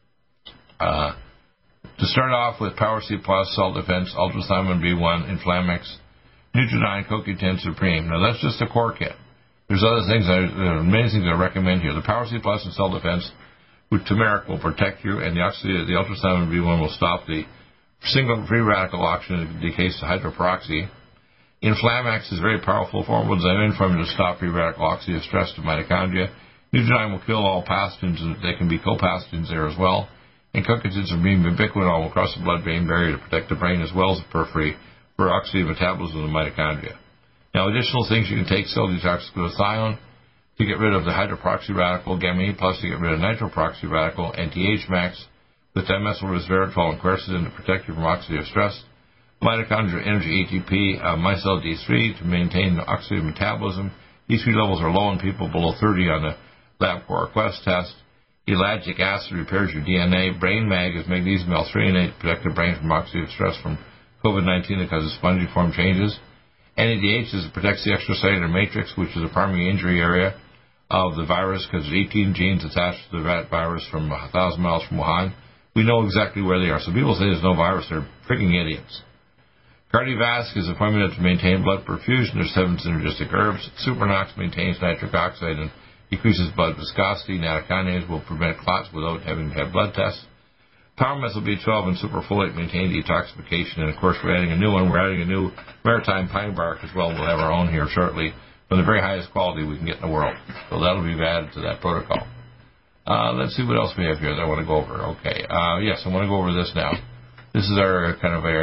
to start off with Power C Plus, Salt Defense, Ultrathymine B1, Inflamex, Nutridyne, CoQ10 Supreme. Now that's just a core kit. There's other things, there are many things I recommend here. The Power C Plus and Salt Defense with turmeric will protect you, and the Ultrathymine B1 will stop the single free radical oxygen in the case of hydroperoxy. Inflamex is a very powerful form of enzyme formula to stop free radical oxidative stress to mitochondria. Nutridyne will kill all pathogens, and they can be co-pathogens there as well. And CoQ10 Supreme ubiquinol will cross the blood-brain barrier to protect the brain as well as the periphery for oxidative metabolism of the mitochondria. Now, additional things you can take: cell detox glutathione to get rid of the hydroperoxy radical, gamma E plus to get rid of nitroperoxy radical, and TH max with dimethyl resveratrol and quercetin to protect you from oxidative stress, mitochondrial energy ATP, micelle D3 to maintain the oxidative metabolism. D3 levels are low in people below 30 on the LabCorp Quest test. Elagic acid repairs your DNA. Brain Mag is magnesium L-threonate to protect the brain from oxidative stress from COVID-19 that causes spongiform changes. NADH protects the extracellular matrix, which is the primary injury area of the virus, because there's 18 genes attached to the rat virus from 1,000 miles from Wuhan. We know exactly where they are. So people say there's no virus. They're freaking idiots. Cardiovasc is a formula to maintain blood perfusion. There's 7 synergistic herbs. Supernox maintains nitric oxide and decreases blood viscosity. Nattokinase will prevent clots without having to have blood tests. Power methyl B12 and superfolate maintain detoxification. And, of course, we're adding a new one. We're adding a new maritime pine bark as well. We'll have our own here shortly from the very highest quality we can get in the world. So that'll be added to that protocol. Let's see what else we have here that I want to go over. Okay. Yes, I want to go over this now. This is our kind of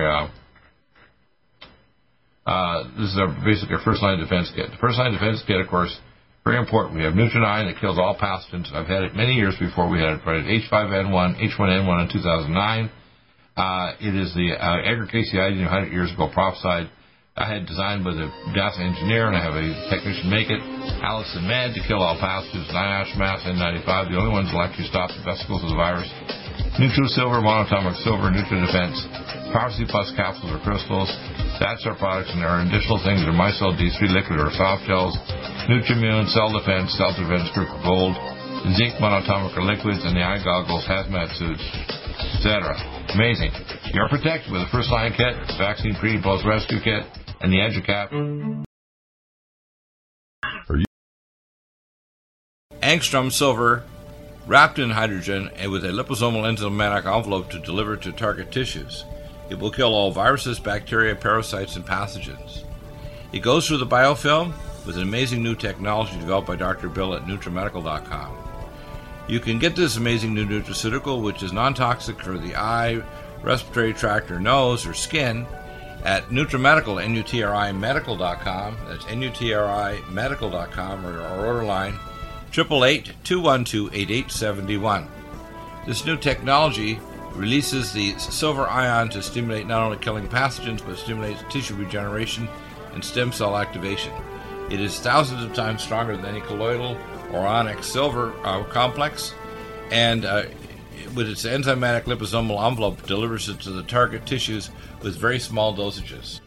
this is our basically our first line defense kit. The first line defense kit, of course, very important. We have Nutridyne that kills all pathogens. I've had it many years before we had it. Right, H5N1, H1N1 in 2009. It is the Agrocasiadine 100 years ago prophesied. I had designed by the NASA engineer, and I have a technician make it. Allison Med to kill all pathogens. NIOSH Mass N95, the only ones that will actually stop the vesicles of the virus. NutriSilver, Monatomic Silver, NutriDefense, Power C Plus capsules or crystals. That's our products, and there are additional things. They're micelle D3 liquid or soft gels, Nutrimune, Cell Defense, Cell Defense Group Gold, Zinc Monatomic or liquids, and the eye goggles, hazmat suits, etc. Amazing. You're protected with the first line kit, vaccine pre and post rescue kit, and the EduCap. Angstrom silver wrapped in hydrogen and with a liposomal enzymatic envelope to deliver to target tissues. It will kill all viruses, bacteria, parasites, and pathogens. It goes through the biofilm with an amazing new technology developed by Dr. Bill at NutriMedical.com. You can get this amazing new nutraceutical, which is non-toxic for the eye, respiratory tract, or nose, or skin, at NutriMedical, NutriMedical.com. That's NutriMedical.com, or our order line, 888-212-8871. This new technology releases the silver ion to stimulate not only killing pathogens, but stimulates tissue regeneration and stem cell activation. It is thousands of times stronger than any colloidal or onyx silver complex, and with its enzymatic liposomal envelope, delivers it to the target tissues with very small dosages.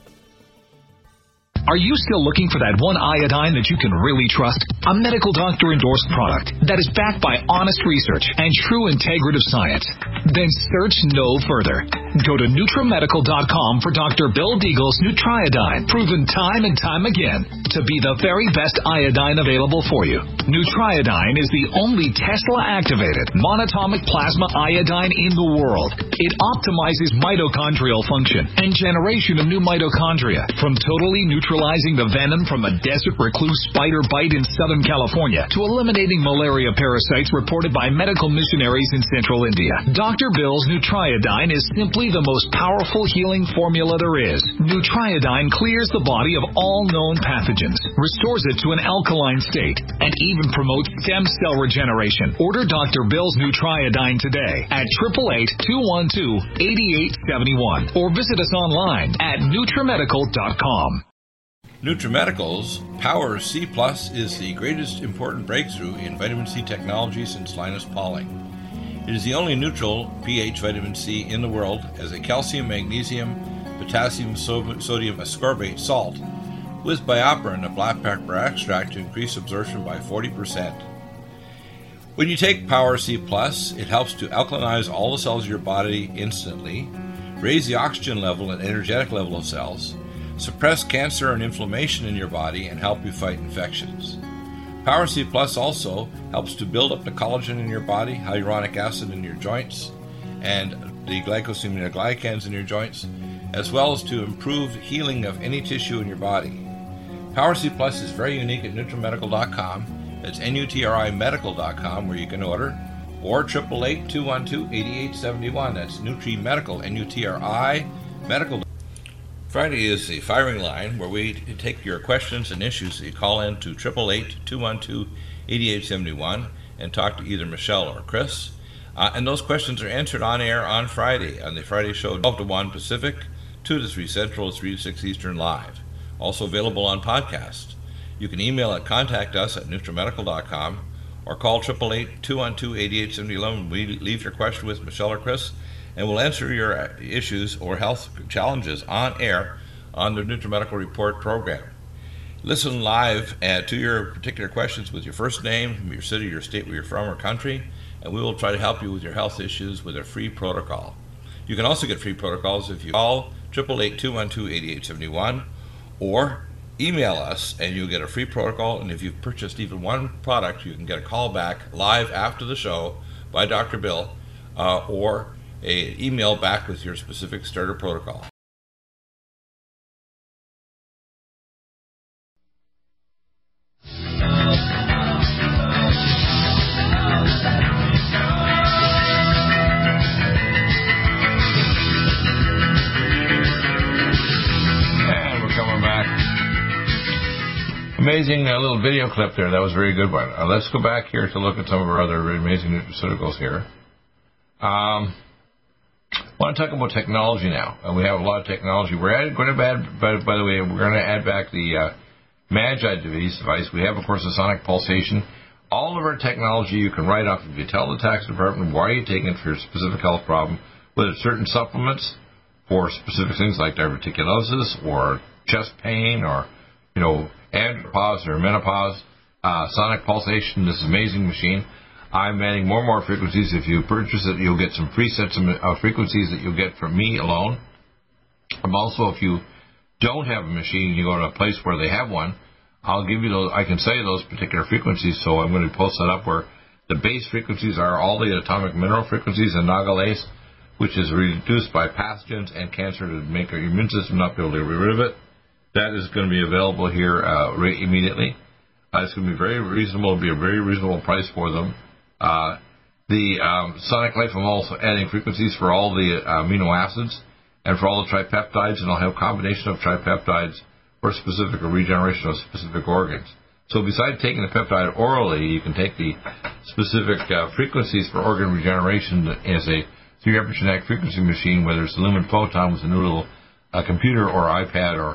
Are you still looking for that one iodine that you can really trust? A medical doctor endorsed product that is backed by honest research and true integrative science? Then search no further. Go to NutriMedical.com for Dr. Bill Deagle's Nutriodine, proven time and time again to be the very best iodine available for you. Nutriodine is the only Tesla-activated monatomic plasma iodine in the world. It optimizes mitochondrial function and generation of new mitochondria, from totally neutralizing the venom from a desert recluse spider bite in Southern California to eliminating malaria parasites reported by medical missionaries in Central India. Dr. Bill's Nutriodine is simply the most powerful healing formula there is. Nutriodine clears the body of all known pathogens, restores it to an alkaline state, and even promotes stem cell regeneration. Order Dr. Bill's Nutriodine today at 888-212-8871 or visit us online at NutriMedical.com. NutriMedical's Power C Plus is the greatest important breakthrough in vitamin C technology since Linus Pauling. It is the only neutral pH vitamin C in the world as a calcium, magnesium, potassium, sodium ascorbate salt with BioPerine, a black pepper extract, to increase absorption by 40%. When you take Power C Plus, it helps to alkalinize all the cells of your body instantly, raise the oxygen level and energetic level of cells, suppress cancer and inflammation in your body, and help you fight infections. Power C Plus also helps to build up the collagen in your body, hyaluronic acid in your joints, and the glycosaminoglycans in your joints, as well as to improve healing of any tissue in your body. Power C Plus is very unique at NutriMedical.com. It's NutriMedical.com where you can order, or 888-212-8871. That's NutriMedical, N-U-T-R-I, Medical. Friday is the firing line where we take your questions and issues that you call in to 888-212-8871 and talk to either Michelle or Chris. And those questions are answered on air on Friday, on the Friday show, 12 to 1 Pacific, 2 to 3 Central, 3 to 6 Eastern live. Also available on podcast. You can email at contact us at NutriMedical.com or call 888-212-8871. We leave your question with Michelle or Chris, and we'll answer your issues or health challenges on air on the NutriMedical Report program. Listen live to your particular questions with your first name, your city, your state where you're from, or country, and we will try to help you with your health issues with a free protocol. You can also get free protocols if you call 888-212-8871 or email us, and you'll get a free protocol. And if you've purchased even one product, you can get a call back live after the show by Dr. Bill, or an email back with your specific starter protocol. Amazing little video clip there. That was a very good one. Let's go back here to look at some of our other amazing nutraceuticals here. I want to talk about technology now. We have a lot of technology. We're going to add, by the way, we're going to add back the Magi device. We have, of course, the sonic pulsation. All of our technology you can write off if you tell the tax department why you're taking it for your specific health problem, whether it's certain supplements for specific things like diverticulosis or chest pain or, andropause or menopause, sonic pulsation. This is an amazing machine. I'm adding more and more frequencies. If you purchase it, you'll get some free sets of frequencies that you'll get from me alone. Also, if you don't have a machine, you go to a place where they have one, I'll give you those. I can say those particular frequencies, so I'm going to post that up where the base frequencies are all the atomic mineral frequencies and nagalase, which is reduced by pathogens and cancer to make your immune system not be able to get rid of it. That is going to be available here immediately. It's going to be very reasonable. It'll be a very reasonable price for them. The Sonic Life, I'm also adding frequencies for all the amino acids and for all the tripeptides, and I'll have a combination of tripeptides for specific regeneration of specific organs. So besides taking the peptide orally, you can take the specific frequencies for organ regeneration as a 3 epigenetic frequency machine, whether it's the Lumen Photon with a new little computer or iPad, or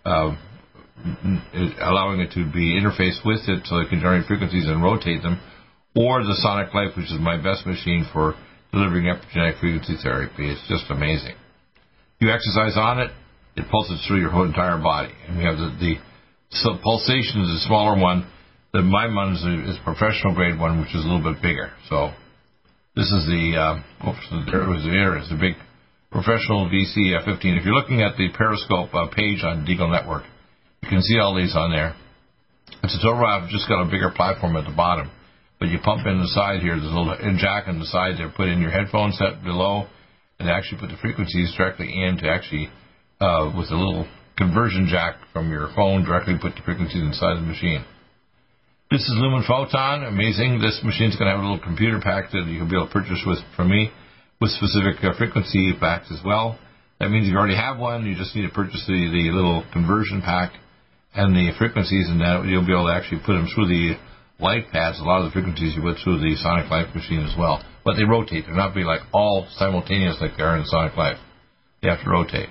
allowing it to be interfaced with it so it can generate frequencies and rotate them, or the Sonic Life, which is my best machine for delivering epigenetic frequency therapy. It's just amazing. You exercise on it, it pulses through your whole entire body. And we have the pulsation is a smaller one. My one is a professional grade one, which is a little bit bigger. So this is the big professional VC15. If you're looking at the Periscope page on Deagle Network, you can see all these on there. It's a total. I've just got a bigger platform at the bottom, but you pump in the side here. There's a little jack on the side there. Put in your headphone set below, and actually put the frequencies directly in to actually with a little conversion jack from your phone directly put the frequencies inside the machine. This is Lumen Photon. Amazing. This machine's going to have a little computer pack that you can be able to purchase from me with specific frequency packs as well. That means if you already have one, you just need to purchase the little conversion pack and the frequencies, and that you'll be able to actually put them through the light pads. A lot of the frequencies you put through the Sonic Life machine as well. But they rotate. They're not be like all simultaneous like they are in the Sonic Life. They have to rotate.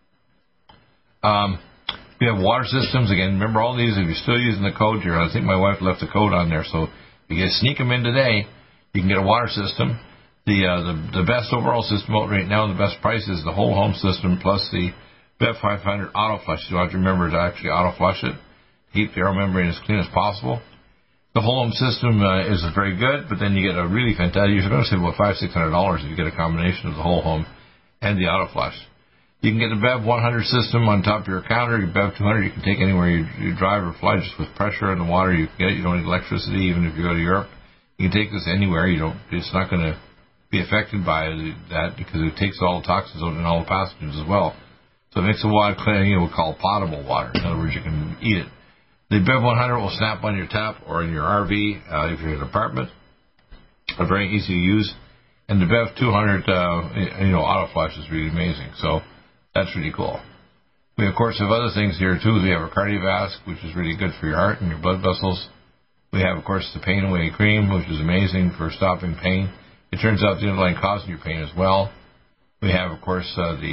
We have water systems. Again, remember all these, if you're still using the code here, I think my wife left the code on there, so if you sneak them in today, you can get a water system. The best overall system out right now, the best price is the whole home system plus the Bev 500 auto flush. You have to remember to actually auto flush it. Keep the air membrane as clean as possible. The whole home system is very good, but then you get a really fantastic. You're going to save about $500-600 if you get a combination of the whole home and the auto flush. You can get the Bev 100 system on top of your counter. Your Bev 200 you can take anywhere you drive or fly, just with pressure in the water. You can get it. You don't need electricity, even if you go to Europe. You can take this anywhere. It's not going to be affected by that because it takes all the toxins out and all the pathogens as well. So it makes the water clean. We'll call potable water. In other words, you can eat it. The Bev 100 will snap on your tap or in your RV if you're in an apartment. They're very easy to use. And the Bev 200, auto flush is really amazing. So that's really cool. We, of course, have other things here, too. We have a Cardiovasc, which is really good for your heart and your blood vessels. We have, of course, the Pain Away Cream, which is amazing for stopping pain. It turns out the underlying cause of your pain as well. We have, of course,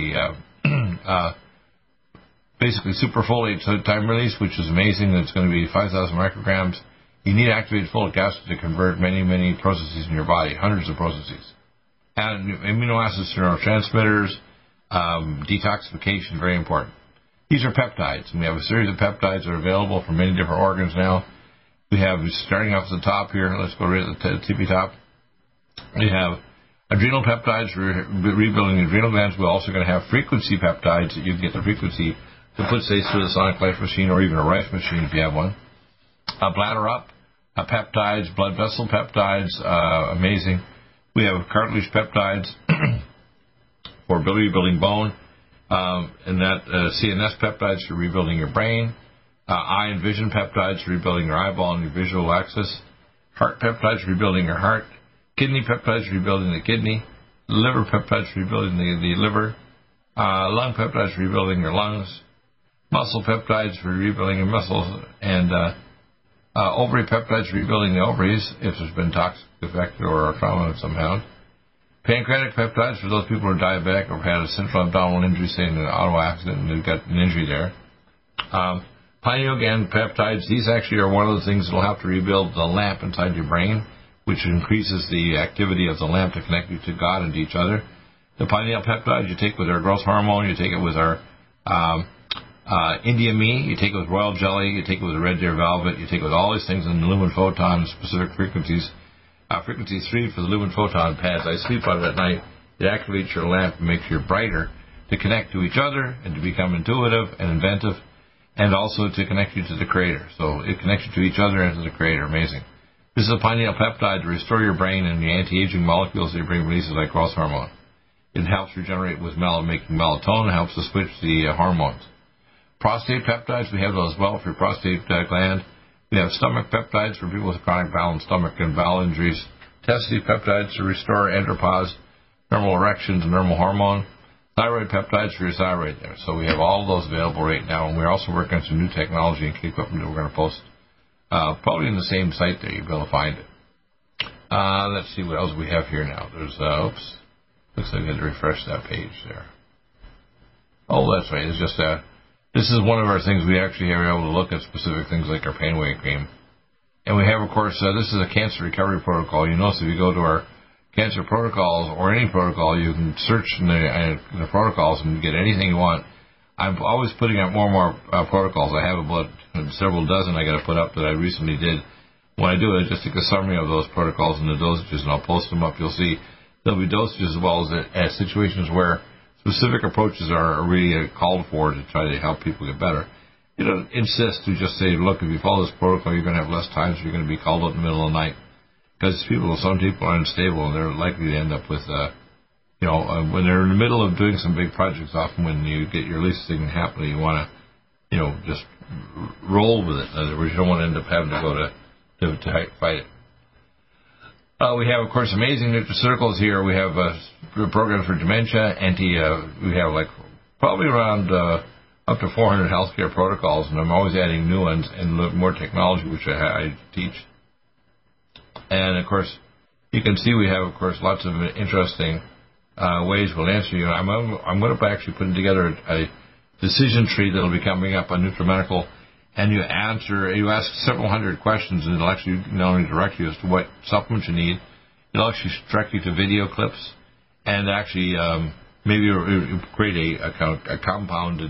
basically superfolate time release, which is amazing. It's going to be 5,000 micrograms. You need activated folic acid to convert many, many processes in your body, hundreds of processes. And amino acids to neurotransmitters, detoxification, very important. These are peptides, and we have a series of peptides that are available for many different organs now. We have, starting off at the top here, let's go right at the tippy top. We have adrenal peptides for rebuilding the adrenal glands. We're also going to have frequency peptides that you can get the frequency to put, say, through the Sonic Life machine or even a Rife machine if you have one. Bladder up, peptides, blood vessel peptides, amazing. We have cartilage peptides for rebuilding bone, and that CNS peptides for rebuilding your brain, eye and vision peptides for rebuilding your eyeball and your visual axis, heart peptides for rebuilding your heart, kidney peptides for rebuilding the kidney, liver peptides for rebuilding the liver, lung peptides for rebuilding your lungs, muscle peptides for rebuilding your muscles, and ovary peptides for rebuilding the ovaries if there's been toxic effect or trauma somehow. Pancreatic peptides for those people who are diabetic or had a central abdominal injury, say in an auto accident, and they've got an injury there. Pineal gland peptides, these actually are one of the things that will help to rebuild the lamp inside your brain, which increases the activity of the lamp to connect you to God and to each other. The pineal peptides you take with our growth hormone, you take it with our India Me, you take it with royal jelly, you take it with the red deer velvet, you take it with all these things in the lumen photon specific frequencies. Frequency 3 for the lumen photon pads. I sleep on it at night. It activates your lamp and makes you brighter to connect to each other and to become intuitive and inventive, and also to connect you to the Creator. So it connects you to each other and to the Creator. Amazing. This is a pineal peptide to restore your brain and the anti-aging molecules that your brain releases like growth hormone. It helps regenerate with making melatonin, helps to switch the hormones. Prostate peptides, we have those as well for your prostate gland. We have stomach peptides for people with chronic bowel and stomach and bowel injuries. Testes peptides to restore andropause, normal erections, and normal hormone. Thyroid peptides for your thyroid there. So we have all of those available right now, and we're also working on some new technology and equipment that we're going to post probably in the same site there. You'll be able to find it. Let's see what else we have here now. There's, looks like I had to refresh that page there. Oh, that's right. It's just this is one of our things. We actually are able to look at specific things like our Pain Away Cream. And we have, of course, this is a cancer recovery protocol. You notice if you go to our cancer protocols or any protocol, you can search in the protocols and get anything you want. I'm always putting out more and more protocols. I have about several dozen I got to put up that I recently did. When I do it, I just take a summary of those protocols and the dosages, and I'll post them up. You'll see there'll be dosages as well as situations where specific approaches are really called for to try to help people get better. You don't insist to just say, look, if you follow this protocol, you're going to have less times, you're going to be called out in the middle of the night. Because some people are unstable, and they're likely to end up with, when they're in the middle of doing some big projects, often when you get your least thing happening, you want to, just roll with it. In other words, you don't want to end up having to go to fight it. We have, of course, amazing nutraceuticals here. We have programs for dementia, we have probably around up to 400 healthcare protocols, and I'm always adding new ones and more technology, which I teach. And, of course, you can see we have, of course, lots of interesting ways we'll answer you. I'm going to be actually putting together a decision tree that will be coming up on NutriMedical, and you ask several hundred questions, and it'll actually not only direct you as to what supplements you need, it'll actually direct you to video clips and actually maybe create a compounded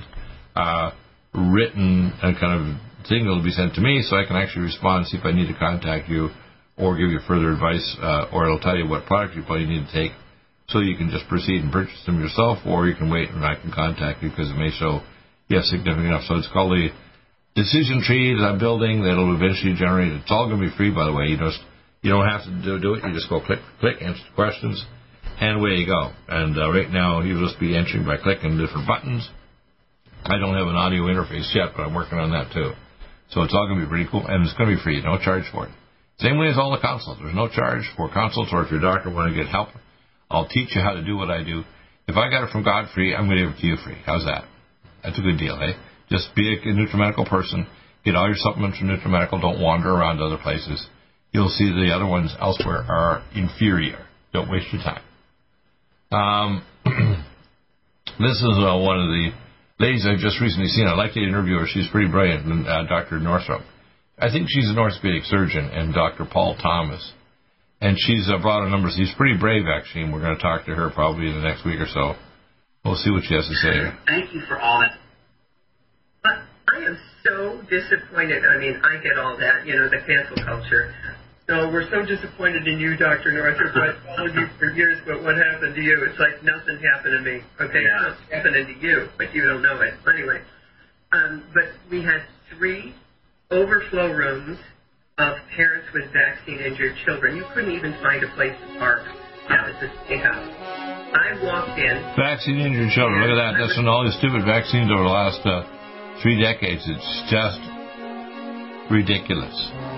written kind of thing that will be sent to me, so I can actually respond and see if I need to contact you or give you further advice, or it'll tell you what product you probably need to take, so you can just proceed and purchase them yourself, or you can wait and I can contact you because it may show you have significant enough. So it's called the decision tree that I'm building that'll eventually generate. It's all going to be free, by the way. You don't have to do it. You just go click, answer the questions, and away you go. And right now you'll just be entering by clicking different buttons. I don't have an audio interface yet, but I'm working on that too. So it's all going to be pretty cool, and it's going to be free. No charge for it. Same way as all the consults. There's no charge for consults, or if your doctor want to get help, I'll teach you how to do what I do. If I got it from God free, I'm going to give it to you free. How's that? That's a good deal, eh? Just be a NutriMedical person. Get all your supplements from NutriMedical. Don't wander around to other places. You'll see the other ones elsewhere are inferior. Don't waste your time. This is one of the ladies I've just recently seen. I like to interview her. She's pretty brilliant, Dr. Northrup. I think she's an orthopedic surgeon, and Dr. Paul Thomas. And she's brought a number. She's pretty brave, actually, and we're going to talk to her probably in the next week or so. We'll see what she has to say. Thank you for all that. But I am so disappointed. I mean, I get all that, the cancel culture. So we're so disappointed in you, Dr. Northrup. I've followed you for years, but what happened to you? It's like nothing happened to me. Okay, yeah. It's happening to you, but you don't know it. Anyway, but we had 3 overflow rooms of parents with vaccine-injured children. You couldn't even find a place to park at the state house. I walked in. Vaccine-injured children. Look at that. That's from all these stupid vaccines over the last 3 decades. It's just ridiculous.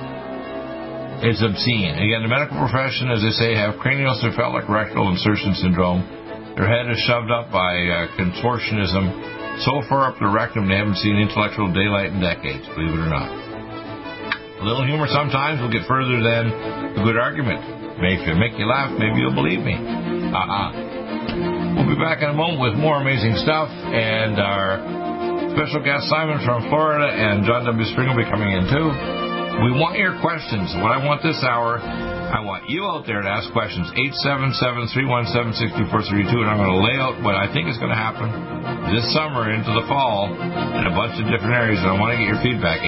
It's obscene. Again, the medical profession, as they say, have craniocephalic rectal insertion syndrome. Their head is shoved up by contortionism so far up the rectum they haven't seen intellectual daylight in decades, believe it or not. A little humor sometimes will get further than a good argument. Make you laugh, maybe you'll believe me. We'll be back in a moment with more amazing stuff, and our special guest Simon from Florida and John W. Spring will be coming in too. We want your questions. What I want this hour, I want you out there to ask questions. 877-317-6432, and I'm going to lay out what I think is going to happen this summer into the fall in a bunch of different areas, and I want to get your feedback.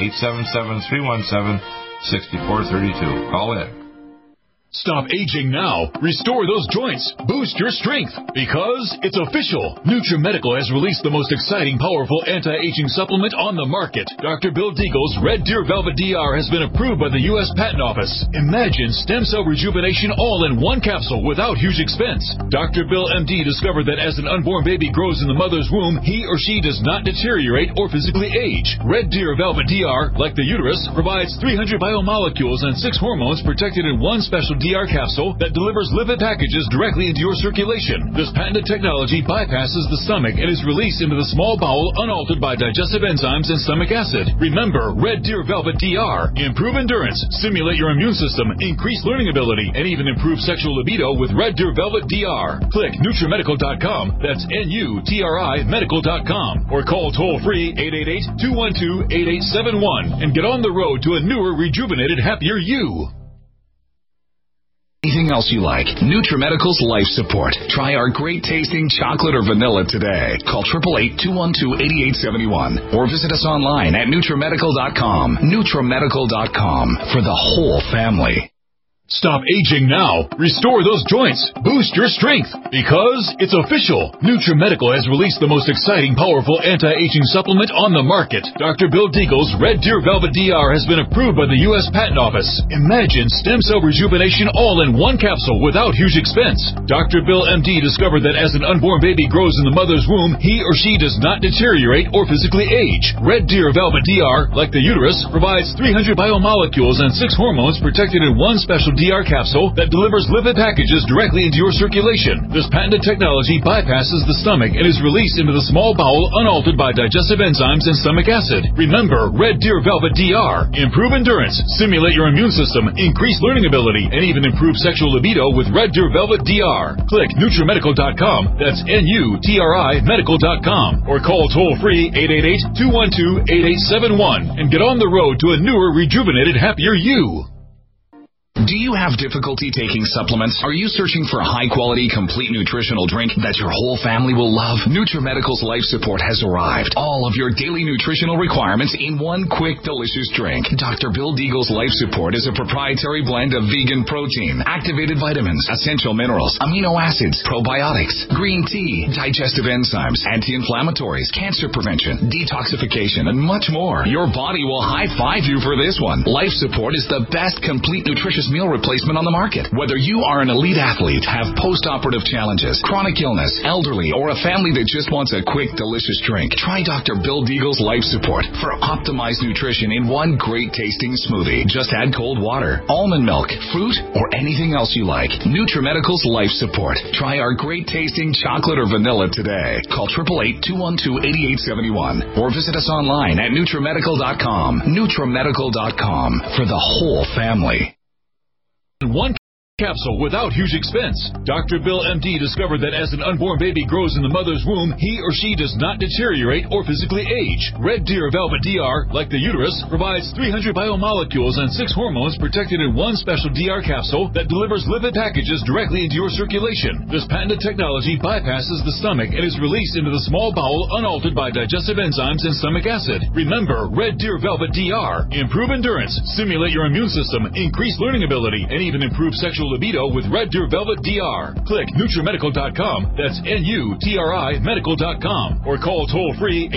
877-317-6432. Call in. Stop aging now. Restore those joints. Boost your strength. Because it's official. NutriMedical has released the most exciting, powerful anti-aging supplement on the market. Dr. Bill Deagle's Red Deer Velvet DR has been approved by the U.S. Patent Office. Imagine stem cell rejuvenation all in one capsule without huge expense. Dr. Bill MD discovered that as an unborn baby grows in the mother's womb, he or she does not deteriorate or physically age. Red Deer Velvet DR, like the uterus, provides 300 biomolecules and 6 hormones protected in one special DR capsule that delivers lipid packages directly into your circulation. This patented technology bypasses the stomach and is released into the small bowel unaltered by digestive enzymes and stomach acid. Remember, Red Deer Velvet DR. Improve endurance, stimulate your immune system, increase learning ability, and even improve sexual libido with Red Deer Velvet DR. Click NutriMedical.com, that's NUTRI medical.com, or call toll-free 888-212-8871 and get on the road to a newer, rejuvenated, happier you. Anything else you like, NutriMedical's Life Support. Try our great-tasting chocolate or vanilla today. Call 888-212-8871 or visit us online at NutriMedical.com. NutriMedical.com for the whole family. Stop aging now. Restore those joints. Boost your strength. Because it's official. NutriMedical has released the most exciting, powerful anti-aging supplement on the market. Dr. Bill Deagle's Red Deer Velvet DR has been approved by the U.S. Patent Office. Imagine stem cell rejuvenation all in one capsule without huge expense. Dr. Bill MD discovered that as an unborn baby grows in the mother's womb, he or she does not deteriorate or physically age. Red Deer Velvet DR, like the uterus, provides 300 biomolecules and 6 hormones protected in one special DR capsule that delivers lipid packages directly into your circulation. This patented technology bypasses the stomach and is released into the small bowel unaltered by digestive enzymes and stomach acid. Remember, Red Deer Velvet DR. Improve endurance, stimulate your immune system, increase learning ability, and even improve sexual libido with Red Deer Velvet DR. Click NutriMedical.com, that's NUTRI medical.com, or call toll-free 888-212-8871 and get on the road to a newer, rejuvenated, happier you. Do you have difficulty taking supplements? Are you searching for a high-quality, complete nutritional drink that your whole family will love? NutriMedical's Life Support has arrived. All of your daily nutritional requirements in one quick, delicious drink. Dr. Bill Deagle's Life Support is a proprietary blend of vegan protein, activated vitamins, essential minerals, amino acids, probiotics, green tea, digestive enzymes, anti-inflammatories, cancer prevention, detoxification, and much more. Your body will high-five you for this one. Life Support is the best complete nutritious meal replacement on the market. Whether you are an elite athlete, have post-operative challenges, chronic illness, elderly, or a family that just wants a quick, delicious drink, try Dr. Bill Deagle's Life Support for optimized nutrition in one great tasting smoothie. Just add cold water, almond milk, fruit, or anything else you like. NutriMedical's Life Support. Try our great tasting chocolate or vanilla today. Call 888-212-8871 or visit us online at NutriMedical.com. NutriMedical.com for the whole family. One capsule without huge expense. Dr. Bill MD discovered that as an unborn baby grows in the mother's womb, he or she does not deteriorate or physically age. Red Deer Velvet DR, like the uterus, provides 300 biomolecules and 6 hormones protected in one special DR capsule that delivers lipid packages directly into your circulation. This patented technology bypasses the stomach and is released into the small bowel unaltered by digestive enzymes and stomach acid. Remember, Red Deer Velvet DR. Improve endurance, stimulate your immune system, increase learning ability, and even improve sexual libido with Red Deer Velvet DR. Click NutriMedical.com, that's NUTRI Medical.com, or call toll-free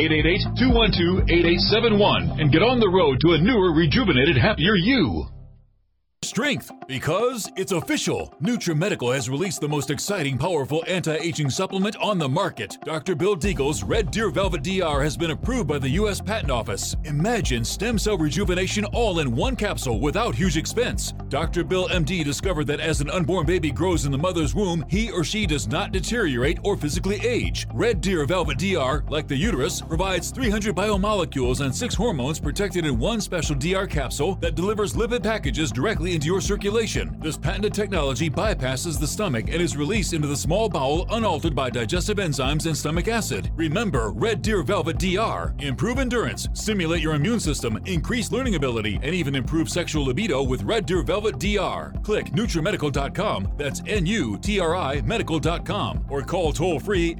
888-212-8871 and get on the road to a newer, rejuvenated, happier you. Strength, because it's official. NutriMedical has released the most exciting, powerful anti-aging supplement on the market. Dr. Bill Deagle's Red Deer Velvet DR has been approved by the U.S. Patent Office. Imagine stem cell rejuvenation all in one capsule without huge expense. Dr. Bill MD discovered that as an unborn baby grows in the mother's womb, he or she does not deteriorate or physically age. Red Deer Velvet DR, like the uterus, provides 300 biomolecules and 6 hormones protected in one special DR capsule that delivers lipid packages directly into your circulation. This patented technology bypasses the stomach and is released into the small bowel unaltered by digestive enzymes and stomach acid. Remember, Red Deer Velvet DR. Improve endurance, stimulate your immune system, increase learning ability, and even improve sexual libido with Red Deer Velvet DR. Click NutriMedical.com, that's NUTRI Medical.com, or call toll-free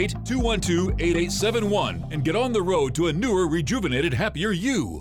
888-212-8871 and get on the road to a newer, rejuvenated, happier you.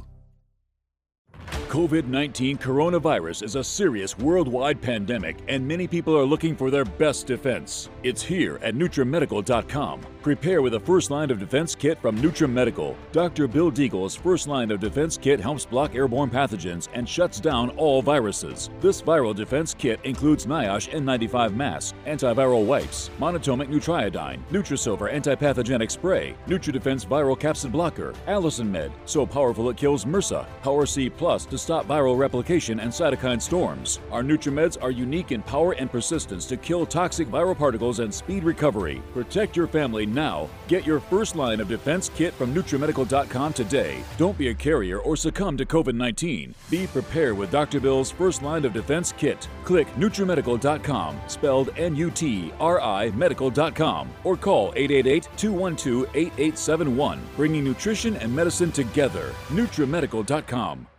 COVID-19 coronavirus is a serious worldwide pandemic, and many people are looking for their best defense. It's here at NutriMedical.com. Prepare with a first line of defense kit from NutriMedical. Dr. Bill Deagle's first line of defense kit helps block airborne pathogens and shuts down all viruses. This viral defense kit includes NIOSH N95 mask, antiviral wipes, monotomic Nutriodine, Nutrisilver antipathogenic spray, NutriDefense viral capsid blocker, Allison Med, so powerful it kills MRSA, Power C Plus to stop viral replication and cytokine storms. Our NutriMeds are unique in power and persistence to kill toxic viral particles and speed recovery. Protect your family now. Get your first line of defense kit from NutriMedical.com today. Don't be a carrier or succumb to COVID-19. Be prepared with Dr. Bill's first line of defense kit. Click NutriMedical.com, spelled NUTRI Medical.com, or call 888-212-8871, bringing nutrition and medicine together. NutriMedical.com.